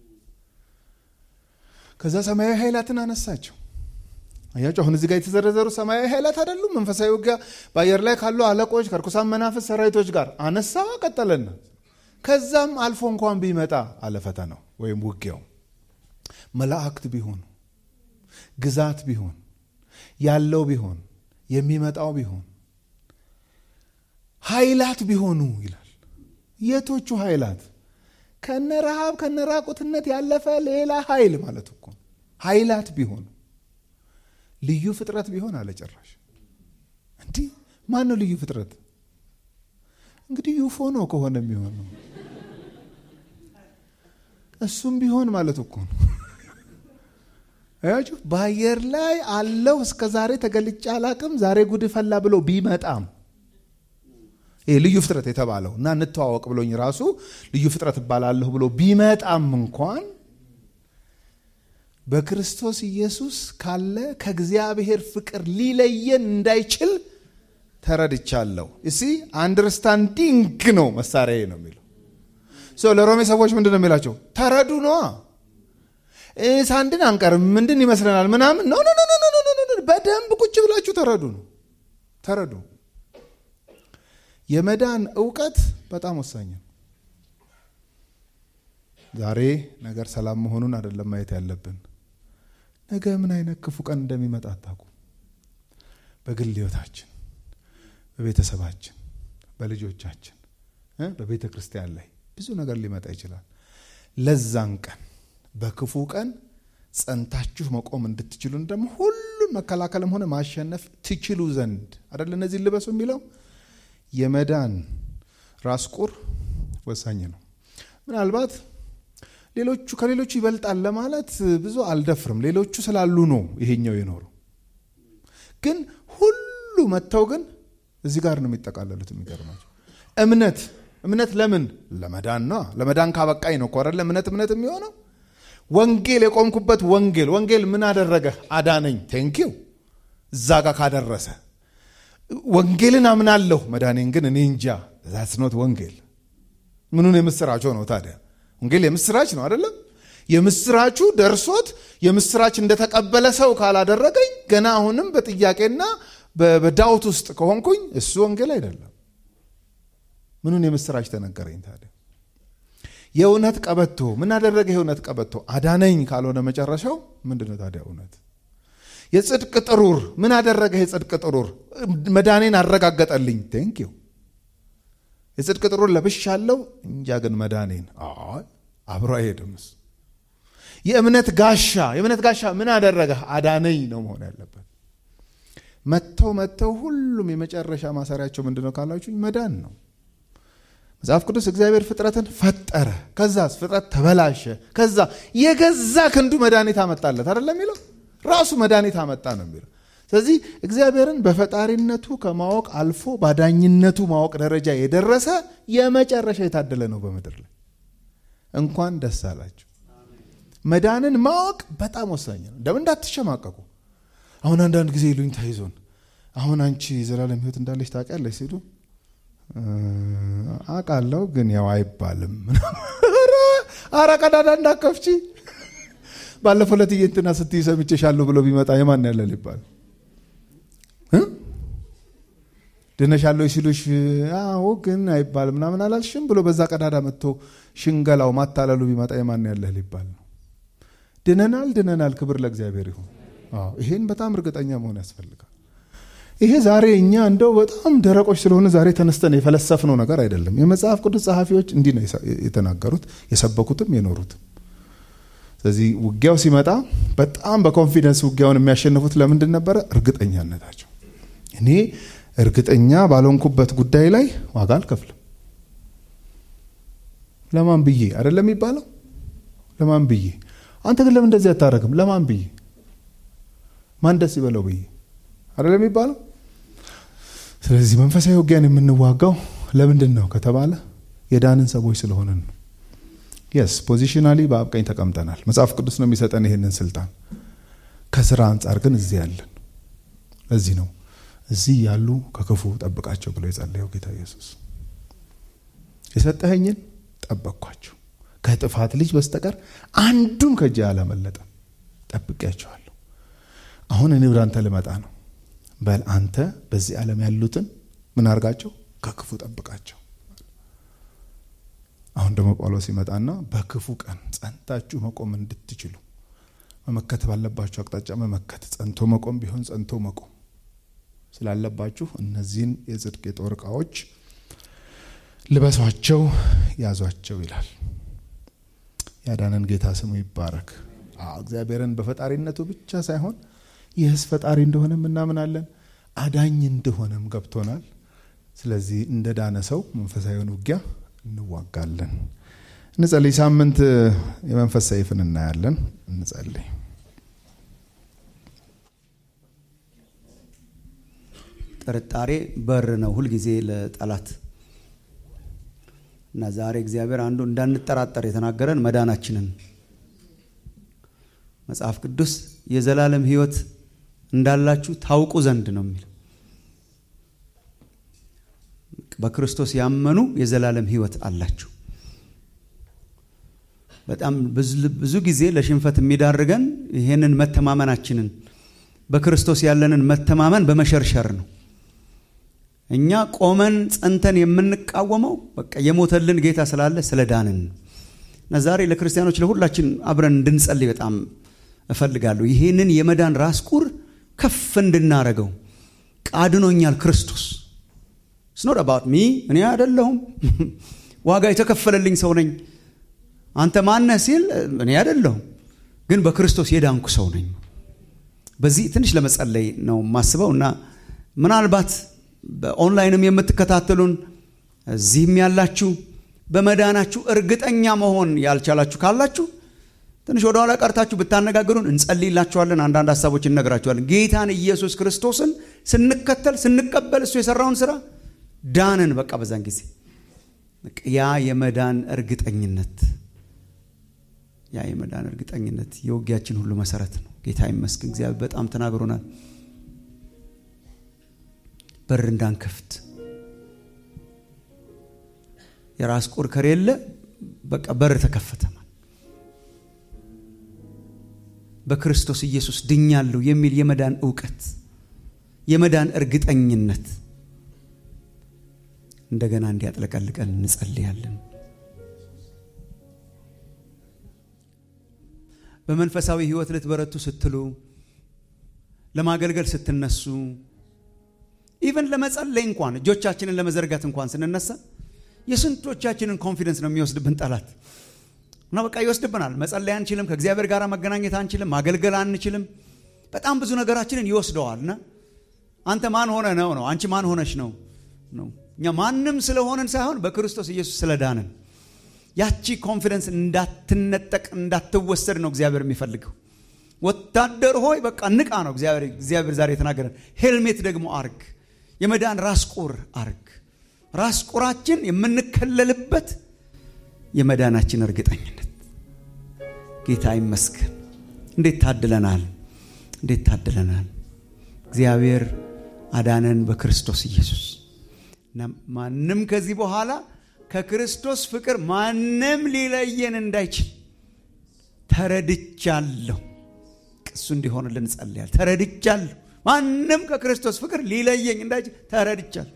ከዛ ሰማያዊ ኃይላትን አነሳቸው። አያችሁ አሁን እዚህ ጋር የተዘረዘሩ ሰማያዊ ኃይላት አይደሉም? መንፈሳዊ ውጊያ በአየር ላይ ካሉ አለቆች ከርኩሳን መናፍስት ሰራዊቶች ጋር አነሳ ቀጠለና ከዛም አልፎ እንኳን ቢመጣ አለፈታ ነው ወይም ውጊያው መላእክት ቢሆኑ ግዛት ቢሆን ያለው ቢሆን የሚመጣው ቢሆን ኃይላት ቢሆኑ ይላል። የቶቹ ኃይላት? ከነረሃብ ከነራቁትነት ያለፈ ሌላ ኃይል ማለት እኮ ኃይላት ቢሆኑ ልዩ ፍጥረት ቢሆን አለ ጭራሽ እንዴ ማን ነው ልዩ ፍጥረት እንግዲህ ዩፎ ነው ከሆነ የሚሆነው እሱም ቢሆን ማለት እኮ ነው አያችሁ በአየር ላይ አለው እስከ ዛሬ ተገልጫ አላቅም ዛሬ ጉድ ፈላ ብሎ ቢመጣም ይሄ ልዩ ፍጥረት የተባለው እና እንተዋወቅ ብሎኝ ራሱ ልዩ ፍጥረት ባላለሁ ብሎ ቢመጣም እንኳን በክርስቶስ ኢየሱስ ካለ ከእግዚአብሔር ፍቅር ሊለየን እንዳይችል ተረድቻለሁ እሺ አንደርስታንዲንግ ነው መሳሪያዬ ነው የሚለው ሶ ለሮሜ ሰዎች ምንድነው የሚላቸው ተረዱ ነው ሳንድን አንቀርም ምንድን ይመስለናል ምናምን ኖ ኖ ኖ ኖ ኖ ኖ በደንብ ቁጭ ብላችሁ ተረዱ ነው ተረዱ የመዳን ዕውቀት በጣም ወሳኝ ነው ዛሬ ነገር ሰላም መሆኑን አይደለም ማየት ያለብን ነገ ምን አይነት ክፉ ቀን እንደሚመጣ አታውቁ በግል ህይወታችን በቤተሰባችን በልጆቻችን በቤተ ክርስቲያን ላይ ብዙ ነገር ሊመጣ ይችላል ለዛን ቀን በክፉ ቀን ጸንታችሁ መቆም እንድትችሉ እንደም ሁሉን መከላከልም ሆነ ማሸነፍ ትችሉ ዘንድ አይደል እነዚህ ልበሱ የሚለው የመዳን ራስ ቁር ወሳኝ ነው ምናልባት ሌሎቹ ከሌሎቹ ይበልጣል ለማለት ብዙ አልደፍርም ሌሎቹ ስላሉ ነው ይሄኛው ይኖሩ ግን ሁሉ መተው ግን እዚህ ጋር ነው የሚጠቃለሉት የሚገርማቸው እምነት እምነት ለምን ለመዳን ነው ለመዳን ካበቃኝ ነው አይደል እምነት እምነት የሚሆነው ወንጌል የቆምኩበት ወንጌል ወንጌል ምን አደረገ አዳነኝ ቴንኪው እዛ ጋር ካደረሰ ወንጌልን አምናለሁ መዳኔን ግን እኔ እንጃ that's not ወንጌል ምኑን የምስራች ነው ታዲያ ወንጌል የምስራች ነው አይደለም የምስራቹ ደርሶት የምስራች እንደተቀበለ ሰው ካላደረገኝ ገና አሁንም በጥያቄና በዳውት ውስጥ ከሆንኩኝ እሱ ወንጌል አይደለም ምኑን የምስራች ተነገረኝ ታዲያ የእውነት ቀበቶ ምን አደረገ የእውነት ቀበቶ አዳነኝ ካልሆነ መጨረሻው ምንድነው ታዲያ እውነት የጽድቅ ጥሩር ምን አደረገ የጽድቅ ጥሩር መዳኔን አረጋገጠልኝ ቴንኪው የጽድቅ ጥሩር ለብሻለሁ እንጃ ግን መዳኔን አይ አብሮ አይሄድምስ የእምነት ጋሻ የእምነት ጋሻ ምን አደረገ አዳነኝ ነው መሆን ያለበት መተው መተው ሁሉም የመጨረሻ ማሰሪያቸው ምንድነው ካላችሁ መዳን ነው መጽሐፍ ቅዱስ እግዚአብሔር ፍጥረትን ፈጠረ ከዛስ ፍጥረት ተበላሸ ከዛ የገዛ ክንዱ መድኃኒት አመጣለት አይደለም የሚለው ራሱ መድኃኒት አመጣ ነው የሚለው ስለዚህ እግዚአብሔርን በፈጣሪነቱ ከማወቅ አልፎ ባዳኝነቱ ማወቅ ደረጃ የደረሰ የመጨረሻ የታደለ ነው በመድር ላይ እንኳን ደስ አላችሁ መዳንን ማወቅ በጣም ወሳኝ ነው እንደምን እንዳትሸማቀቁ አሁን አንዳንድ ጊዜ ይሉኝ ታይዞን አሁን አንቺ ዘላለም ህይወት እንዳለሽ ታውቂያለሽ ሲሉ አቃለው ግን ያው አይባልም አራ ቀዳዳ እንዳከፍቺ ባለፈው ለትዬ እንትና ስትይ ሰምቼሻለሁ ብሎ ቢመጣ የማን ያለ ሊባል እ ደነሻለሁ ሲሉሽ አዎ ግን አይባልም ምናምን አላልሽም ብሎ በዛ ቀዳዳ መጥቶ ሽንገላው ማታለሉ ቢመጣ የማን ያለ ሊባል ነው ድነናል ድነናል ክብር ለእግዚአብሔር ይሁን አዎ ይሄን በጣም እርግጠኛ መሆን ያስፈልጋል ይሄ ዛሬ እኛ እንደው በጣም ደረቆች ስለሆነ ዛሬ ተነስተን የፈለሰፍነው ነገር አይደለም የመጽሐፍ ቅዱስ ጸሐፊዎች እንዲህ ነው የተናገሩት የሰበኩትም የኖሩት ስለዚህ ውጊያው ሲመጣ በጣም በኮንፊደንስ ውጊያውን የሚያሸንፉት ለምንድን ነበር እርግጠኛነታቸው እኔ እርግጠኛ ባልሆንኩበት ጉዳይ ላይ ዋጋ አልከፍልም ለማን ብዬ አይደለም የሚባለው ለማን ብዬ አንተ ግን ለምን እንደዚህ አታረግም ለማን ብዬ ማን ደስ ይበለው ብዬ አይደለም የሚባለው ስለዚህ መንፈሳዊ ውጊያን የምንዋጋው ለምንድን ነው ከተባለ የዳንን ሰዎች ስለሆነን ነው yes positionally በአብቀኝ ተቀምጠናል መጽሐፍ ቅዱስ ነው የሚሰጠን ይሄንን ስልጣን ከስራ አንፃር ግን እዚህ ያለን እዚህ ነው እዚህ ያሉ ከክፉ ጠብቃቸው ብሎ የጸለየው ጌታ ኢየሱስ የሰጠኸኝን ጠበቅኳቸው ከጥፋት ልጅ በስተቀር አንዱም ከጄ አላመለጠም ጠብቄያቸዋለሁ አሁን እኔ ወደ አንተ ልመጣ ነው በል አንተ በዚህ ዓለም ያሉትን ምን አርጋቸው ከክፉ ጠብቃቸው አሁን ደግሞ ጳውሎስ ይመጣና በክፉ ቀን ጸንታችሁ መቆም እንድትችሉ መመከት ባለባችሁ አቅጣጫ መመከት ጸንቶ መቆም ቢሆን ጸንቶ መቆም ስላለባችሁ እነዚህን የጽድቅ የጦር ዕቃዎች ልበሷቸው ያዟቸው ይላል ያዳነን ጌታ ስሙ ይባረክ። አዎ እግዚአብሔርን በፈጣሪነቱ ብቻ ሳይሆን የህስ ፈጣሪ እንደሆነም እናምናለን፣ አዳኝ እንደሆነም ገብቶናል። ስለዚህ እንደ ዳነ ሰው መንፈሳዊውን ውጊያ እንዋጋለን። እንጸልይ። ሳምንት የመንፈስ ሰይፍን እናያለን። እንጸልይ። ጥርጣሬ በር ነው ሁሉ ጊዜ ለጠላት እና ዛሬ እግዚአብሔር አንዱ እንዳንጠራጠር የተናገረን መዳናችንን መጽሐፍ ቅዱስ የዘላለም ሕይወት እንዳላችሁ ታውቁ ዘንድ ነው የሚል። በክርስቶስ ያመኑ የዘላለም ሕይወት አላችሁ። በጣም ብዙ ጊዜ ለሽንፈት የሚዳርገን ይሄንን መተማመናችንን በክርስቶስ ያለንን መተማመን በመሸርሸር ነው። እኛ ቆመን ጸንተን የምንቃወመው በቃ የሞተልን ጌታ ስላለ ስለዳንን ነው። እና ዛሬ ለክርስቲያኖች ለሁላችን አብረን እንድንጸልይ በጣም እፈልጋለሁ። ይሄንን የመዳን ራስ ቁር ከፍ እንድናረገው ቃድኖኛል ክርስቶስ። It's not about me እኔ አይደለሁም ዋጋ የተከፈለልኝ ሰው ነኝ። አንተ ማን ነህ ሲል እኔ አይደለሁም ግን በክርስቶስ የዳንኩ ሰው ነኝ። በዚህ ትንሽ ለመጸለይ ነው ማስበውና ምናልባት በኦንላይንም የምትከታተሉን እዚህም ያላችሁ በመዳናችሁ እርግጠኛ መሆን ያልቻላችሁ ካላችሁ ትንሽ ወደ ኋላ ቀርታችሁ ብታነጋግሩን እንጸልይላችኋለን። አንዳንድ ሐሳቦች እንነግራችኋለን። ጌታን ኢየሱስ ክርስቶስን ስንከተል ስንቀበል እሱ የሰራውን ስራ ዳንን። በቃ በዛን ጊዜ ያ የመዳን እርግጠኝነት ያ የመዳን እርግጠኝነት የውጊያችን ሁሉ መሰረት ነው። ጌታ ይመስገን እግዚአብሔር በጣም ተናግሮናል። በር እንዳንከፍት የራስ ቁር ከሌለ በቃ በር ተከፈተ። በክርስቶስ ኢየሱስ ድኛለሁ የሚል የመዳን ዕውቀት የመዳን እርግጠኝነት እንደገና እንዲያጥለቀልቀን እንጸልያለን። በመንፈሳዊ ህይወት ልትበረቱ ስትሉ ለማገልገል ስትነሱ ኢቭን ለመጸለይ እንኳን እጆቻችንን ለመዘርጋት እንኳን ስንነሳ የስንቶቻችንን ኮንፊደንስ ነው የሚወስድብን ጠላት? እና በቃ ይወስድብናል። መጸለይ አንችልም፣ ከእግዚአብሔር ጋር መገናኘት አንችልም፣ ማገልገል አንችልም። በጣም ብዙ ነገራችንን ይወስደዋልና አንተ ማን ሆነ ነው ነው አንቺ ማን ሆነሽ ነው ነው እኛ ማንንም ስለሆነን ሳይሆን በክርስቶስ ኢየሱስ ስለዳንን ያቺ ኮንፊደንስ እንዳትነጠቅ እንዳትወሰድ ነው እግዚአብሔር የሚፈልገው። ወታደር ሆይ በቃ ንቃ ነው እግዚአብሔር እግዚአብሔር ዛሬ የተናገረን። ሄልሜት ደግሞ አርግ፣ የመዳን ራስ ቁር አርግ። ራስ ቁራችን የምንከለልበት የመዳናችን እርግጠኝነት። ጌታ ይመስገን። እንዴት ታድለናል! እንዴት ታድለናል! እግዚአብሔር አዳነን በክርስቶስ ኢየሱስ። ማንም ከዚህ በኋላ ከክርስቶስ ፍቅር ማንም ሊለየን እንዳይችል ተረድቻለሁ። እሱ እንዲሆንልን ጸልያለሁ። ተረድቻለሁ። ማንም ከክርስቶስ ፍቅር ሊለየኝ እንዳይችል ተረድቻለሁ።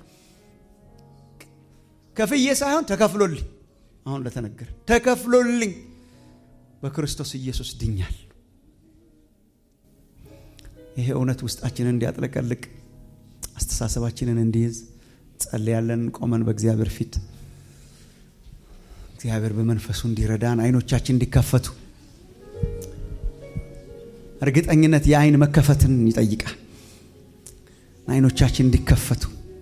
ከፍዬ ሳይሆን ተከፍሎልኝ፣ አሁን ለተነገረ ተከፍሎልኝ በክርስቶስ ኢየሱስ ድኛል። ይሄ እውነት ውስጣችንን እንዲያጥለቀልቅ አስተሳሰባችንን እንዲይዝ ጸልያለን። ቆመን በእግዚአብሔር ፊት እግዚአብሔር በመንፈሱ እንዲረዳን አይኖቻችን እንዲከፈቱ። እርግጠኝነት የአይን መከፈትን ይጠይቃል። አይኖቻችን እንዲከፈቱ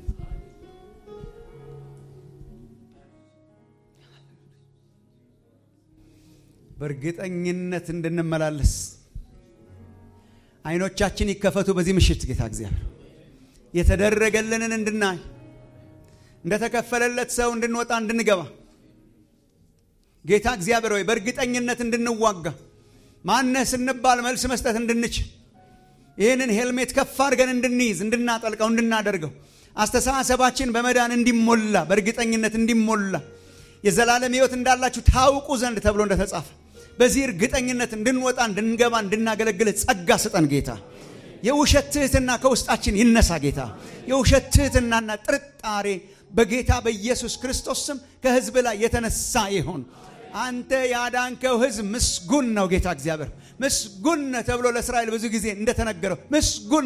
በእርግጠኝነት እንድንመላለስ አይኖቻችን ይከፈቱ። በዚህ ምሽት ጌታ እግዚአብሔር የተደረገልንን እንድናይ፣ እንደተከፈለለት ሰው እንድንወጣ እንድንገባ ጌታ እግዚአብሔር ሆይ በእርግጠኝነት እንድንዋጋ፣ ማነህ ስንባል መልስ መስጠት እንድንችል፣ ይህንን ሄልሜት ከፍ አድርገን እንድንይዝ፣ እንድናጠልቀው፣ እንድናደርገው፣ አስተሳሰባችን በመዳን እንዲሞላ፣ በእርግጠኝነት እንዲሞላ፣ የዘላለም ሕይወት እንዳላችሁ ታውቁ ዘንድ ተብሎ እንደተጻፈ በዚህ እርግጠኝነት እንድንወጣ፣ እንድንገባ፣ እንድናገለግል ጸጋ ስጠን ጌታ። የውሸት ትህትና ከውስጣችን ይነሳ ጌታ። የውሸት ትህትናና ጥርጣሬ በጌታ በኢየሱስ ክርስቶስ ስም ከሕዝብ ላይ የተነሳ ይሁን። አንተ ያዳንከው ሕዝብ ምስጉን ነው ጌታ እግዚአብሔር። ምስጉን ተብሎ ለእስራኤል ብዙ ጊዜ እንደተነገረው ምስጉን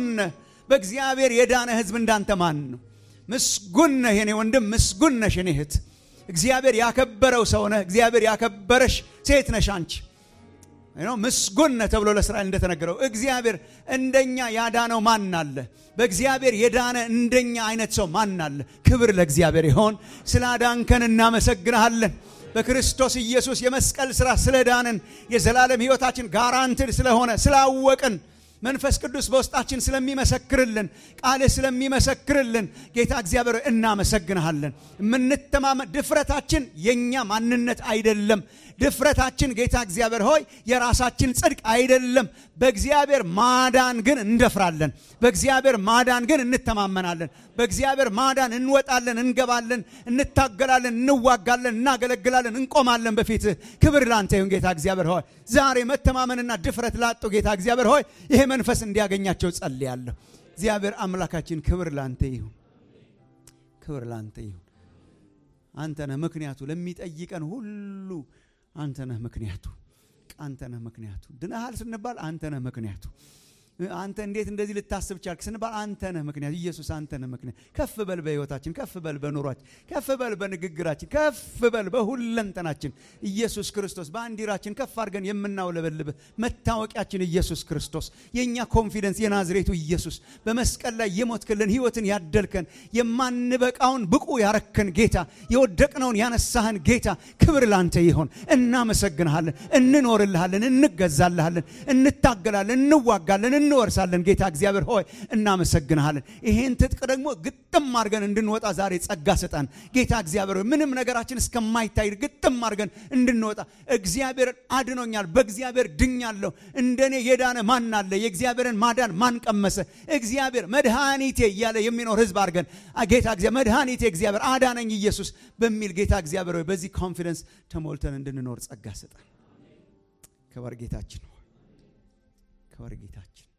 በእግዚአብሔር የዳነ ሕዝብ እንዳንተ ማን ነው? ምስጉን የኔ ወንድም፣ ምስጉን ነሽ የኔ እህት። እግዚአብሔር ያከበረው ሰው ነህ። እግዚአብሔር ያከበረሽ ሴት ነሽ አንቺ። you know ምስጉን ነህ ተብሎ ለእስራኤል እንደተነገረው እግዚአብሔር እንደኛ ያዳነው ማን አለ? በእግዚአብሔር የዳነ እንደኛ አይነት ሰው ማን አለ? ክብር ለእግዚአብሔር ይሁን። ስላዳንከን እናመሰግናለን። በክርስቶስ ኢየሱስ የመስቀል ሥራ ስለዳንን የዘላለም ሕይወታችን ጋራንትድ ስለሆነ ስላወቅን መንፈስ ቅዱስ በውስጣችን ስለሚመሰክርልን ቃልህ ስለሚመሰክርልን ጌታ እግዚአብሔር እናመሰግናለን። ምንተማመን ድፍረታችን የኛ ማንነት አይደለም። ድፍረታችን ጌታ እግዚአብሔር ሆይ የራሳችን ጽድቅ አይደለም። በእግዚአብሔር ማዳን ግን እንደፍራለን። በእግዚአብሔር ማዳን ግን እንተማመናለን። በእግዚአብሔር ማዳን እንወጣለን፣ እንገባለን፣ እንታገላለን፣ እንዋጋለን፣ እናገለግላለን፣ እንቆማለን በፊትህ። ክብር ላንተ ይሁን ጌታ እግዚአብሔር ሆይ። ዛሬ መተማመንና ድፍረት ላጡ ጌታ እግዚአብሔር ሆይ ይሄ መንፈስ እንዲያገኛቸው ጸልያለሁ። እግዚአብሔር አምላካችን ክብር ላንተ ይሁን። ክብር ላንተ ይሁን። አንተ ነህ ምክንያቱ ለሚጠይቀን ሁሉ። አንተ ነህ ምክንያቱ። አንተ ነህ ምክንያቱ። ድነሃል ስንባል አንተ ነህ ምክንያቱ። አንተ እንዴት እንደዚህ ልታስብ ቻልክ ስንባል አንተ ነህ ምክንያቱ። ኢየሱስ አንተ ነህ ምክንያቱ። ከፍ በል በሕይወታችን፣ ከፍ በል በኑሯችን፣ ከፍ በል በንግግራችን፣ ከፍ በል በሁለንተናችን። ኢየሱስ ክርስቶስ ባንዲራችን ከፍ አድርገን የምናውለበልብህ መታወቂያችን ኢየሱስ ክርስቶስ፣ የኛ ኮንፊደንስ የናዝሬቱ ኢየሱስ፣ በመስቀል ላይ የሞትክልን ሕይወትን ያደልከን፣ የማንበቃውን ብቁ ያረከን ጌታ፣ የወደቅነውን ያነሳህን ጌታ፣ ክብር ላንተ ይሁን። እናመሰግንሃለን፣ እንኖርልሃለን፣ እንገዛልሃለን፣ እንታገላለን፣ እንዋጋለን፣ እንወርሳለን። ጌታ እግዚአብሔር ሆይ እናመሰግንሃለን። ይሄን ትጥቅ ደግሞ ግጥም አድርገን እንድንወጣ ዛሬ ጸጋ ስጠን። ጌታ እግዚአብሔር ሆይ ምንም ነገራችን እስከማይታይ ግጥም አድርገን እንድንወጣ። እግዚአብሔር አድኖኛል፣ በእግዚአብሔር ድኛለሁ፣ እንደኔ የዳነ ማን አለ? የእግዚአብሔርን ማዳን ማን ቀመሰ? እግዚአብሔር መድኃኒቴ እያለ የሚኖር ህዝብ አድርገን ጌታ እግዚአብሔር መድኃኒቴ እግዚአብሔር አዳነኝ ኢየሱስ በሚል ጌታ እግዚአብሔር ሆይ በዚህ ኮንፊደንስ ተሞልተን እንድንኖር ጸጋ ስጠን። ክብር ጌታችን፣ ክብር ጌታችን።